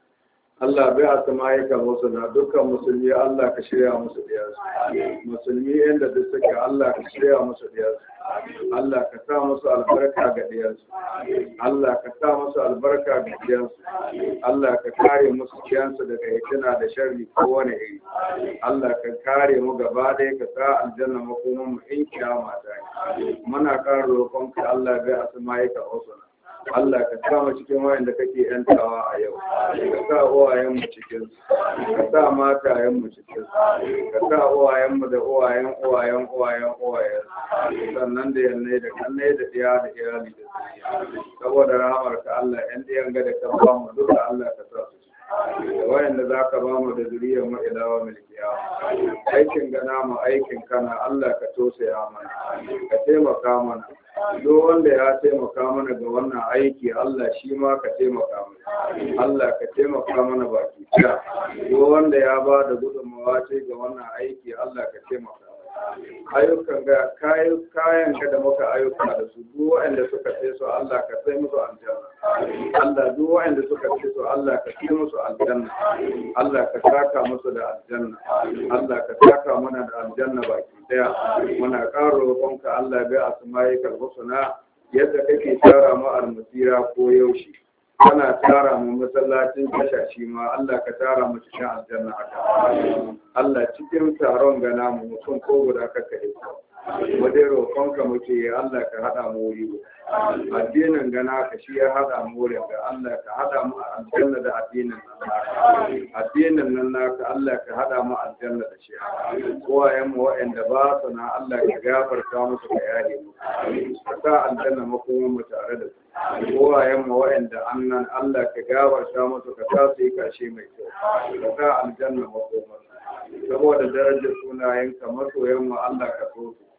Speaker 1: Allah bai a sama ya kalbo su na dukkan musulmi Allah ka shirya musu diyarsu musulmi inda duk suke Allah ka shirya musu diyarsu Allah ka sa musu albarka ga diyarsu Allah ka sa musu albarka ga diyarsu Allah ka kare musu kiyansu daga hitina da sharri kowane iri Allah ka kare mu gaba ɗaya ka sa aljanna makoman mu in kiyama ta yi muna ƙara roƙonka Allah bai a sama ya kalbo su na Allah ka sa mu cikin wayanda kake yantawa a yau ka sa uwayen mu cikin ka sa matayen mu cikin ka sa uwayen mu da uwayen uwayen uwayen uwayen sannan da yanne da kanne da iya da iyali da zuriya saboda rahmar ka Allah yan diyan ga da ka ba mu duka Allah ka sa su da wayanda za ka ba mu da zuriyar mu ilawa milkiya aikin gana mu aikin kana Allah ka tosaya mana ka taimaka mana duk wanda ya taimaka mana ga wannan aiki Allah shi ma ka taimaka mana Allah ka taimaka mana baki ɗaya duk wanda ya ba da gudunmawa ce ga wannan aiki Allah ka taimaka ayyukan ga kayan kayan da muka ayyuka da su duk wanda suka ce su Allah ka sai musu aljanna Allah duk wanda suka ce su Allah ka sai musu aljanna Allah ka saka musu da aljanna Allah ka saka mana da aljanna baki daya muna ƙara roƙonka Allah bai asma'ikal husna yadda kake tsara mu almasira ko yaushe kana tara mu masallacin kashashi ma Allah ka tara mu cikin aljanna haka Allah cikin taron gana mu mutum ko guda kaka yi wadai roƙonka muke Allah ka hada mu wuri addinin gana ka shi ya hada mu wurin ga Allah ka hada mu aljanna da addinin nan addinin nan naka Allah ka hada mu aljanna da shi kowayen mu waɗanda ba su na Allah ka gafarta musu ka yare mu ka sa aljanna makoman mu tare da su kowayen mu waɗanda annan Allah ka gafarta musu ka sa su yi kashe mai kyau ka sa aljanna makoman saboda darajar sunayenka masoyan mu Allah ka so su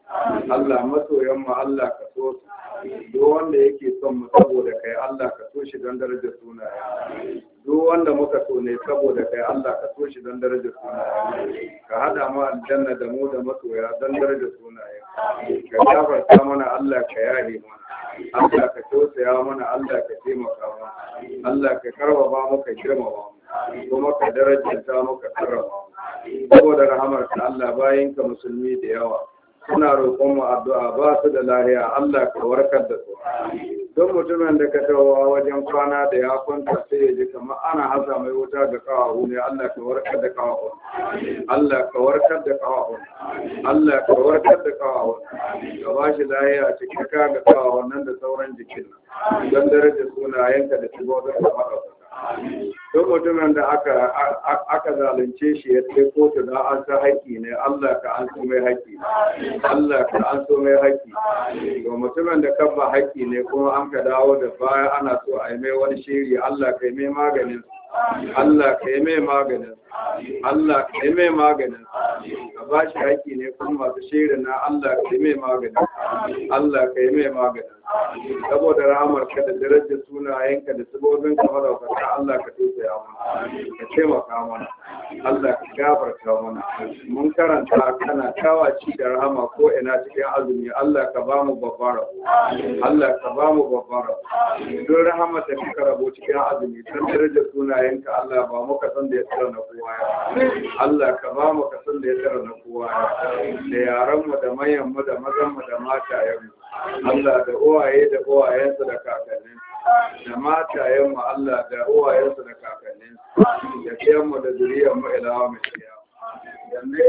Speaker 1: Allah masoyan mu Allah ka so su duk wanda yake son mu saboda kai Allah ka so shi don darajar sunaye duk wanda muka so ne saboda kai Allah ka so shi don darajar sunaye ka hada mu aljanna da mu da masoya don darajar sunaye ka gafarta mana Allah ka yahe mana Allah ka tausaya mana Allah ka taimaka mana Allah ka karbaba mu ka girmama mu kuma ka darajanta mu ka karrama mu saboda rahamarka Allah bayinka musulmi da yawa suna roƙon mu addu'a ba su da lahiya Allah ka warkar da su don mutumin da ka tawowa wajen kwana da ya kwanta sai ya ji kamar ana hasa mai wuta ga kawahu ne Allah ka warkar da kawahu Allah ka warkar da kawahu Allah ka warkar da kawahu ka ba shi lahiya cikin ka ga kawahu nan da sauran jikin don darajar sunayenka da shigo da maɗaukaka don mutumin da aka aka zalunce shi ya kai kotu da an sa haƙƙi ne Allah ka an so mai haƙƙi Allah ka an so mai haƙƙi to mutumin da kan ba haƙƙi ne kuma an ka dawo da baya ana so a yi mai wani shiri Allah ka yi mai maganin Allah ka yi mai maganin Allah ka yi mai maganin ka ba shi haƙƙi ne kuma masu shirin na Allah ka yi mai maganin Allah ka yi mai maganin saboda rahamar ka da darajar sunayenka da sabobin ka madaukaka Allah ka tausaya mana ka taimaka mana Allah ka gafarta mana mun karanta kana tawaci da rahama ko ina cikin azumi Allah ka ba mu babbara Allah ka ba mu babbara don rahama da kika rabo cikin azumi dan darajar sunayenka Allah ba mu ka san da ya tsara na kowa ya Allah ka ba mu ka san da ya tsara na kowa ya da yaran mu da mayan mu da mazan mu da matayen mu Allah da uwaye da uwayensu da kakannin da matayen mu Allah da uwayensu da kakannin da kiyan mu da zuriyar mu ilawa mai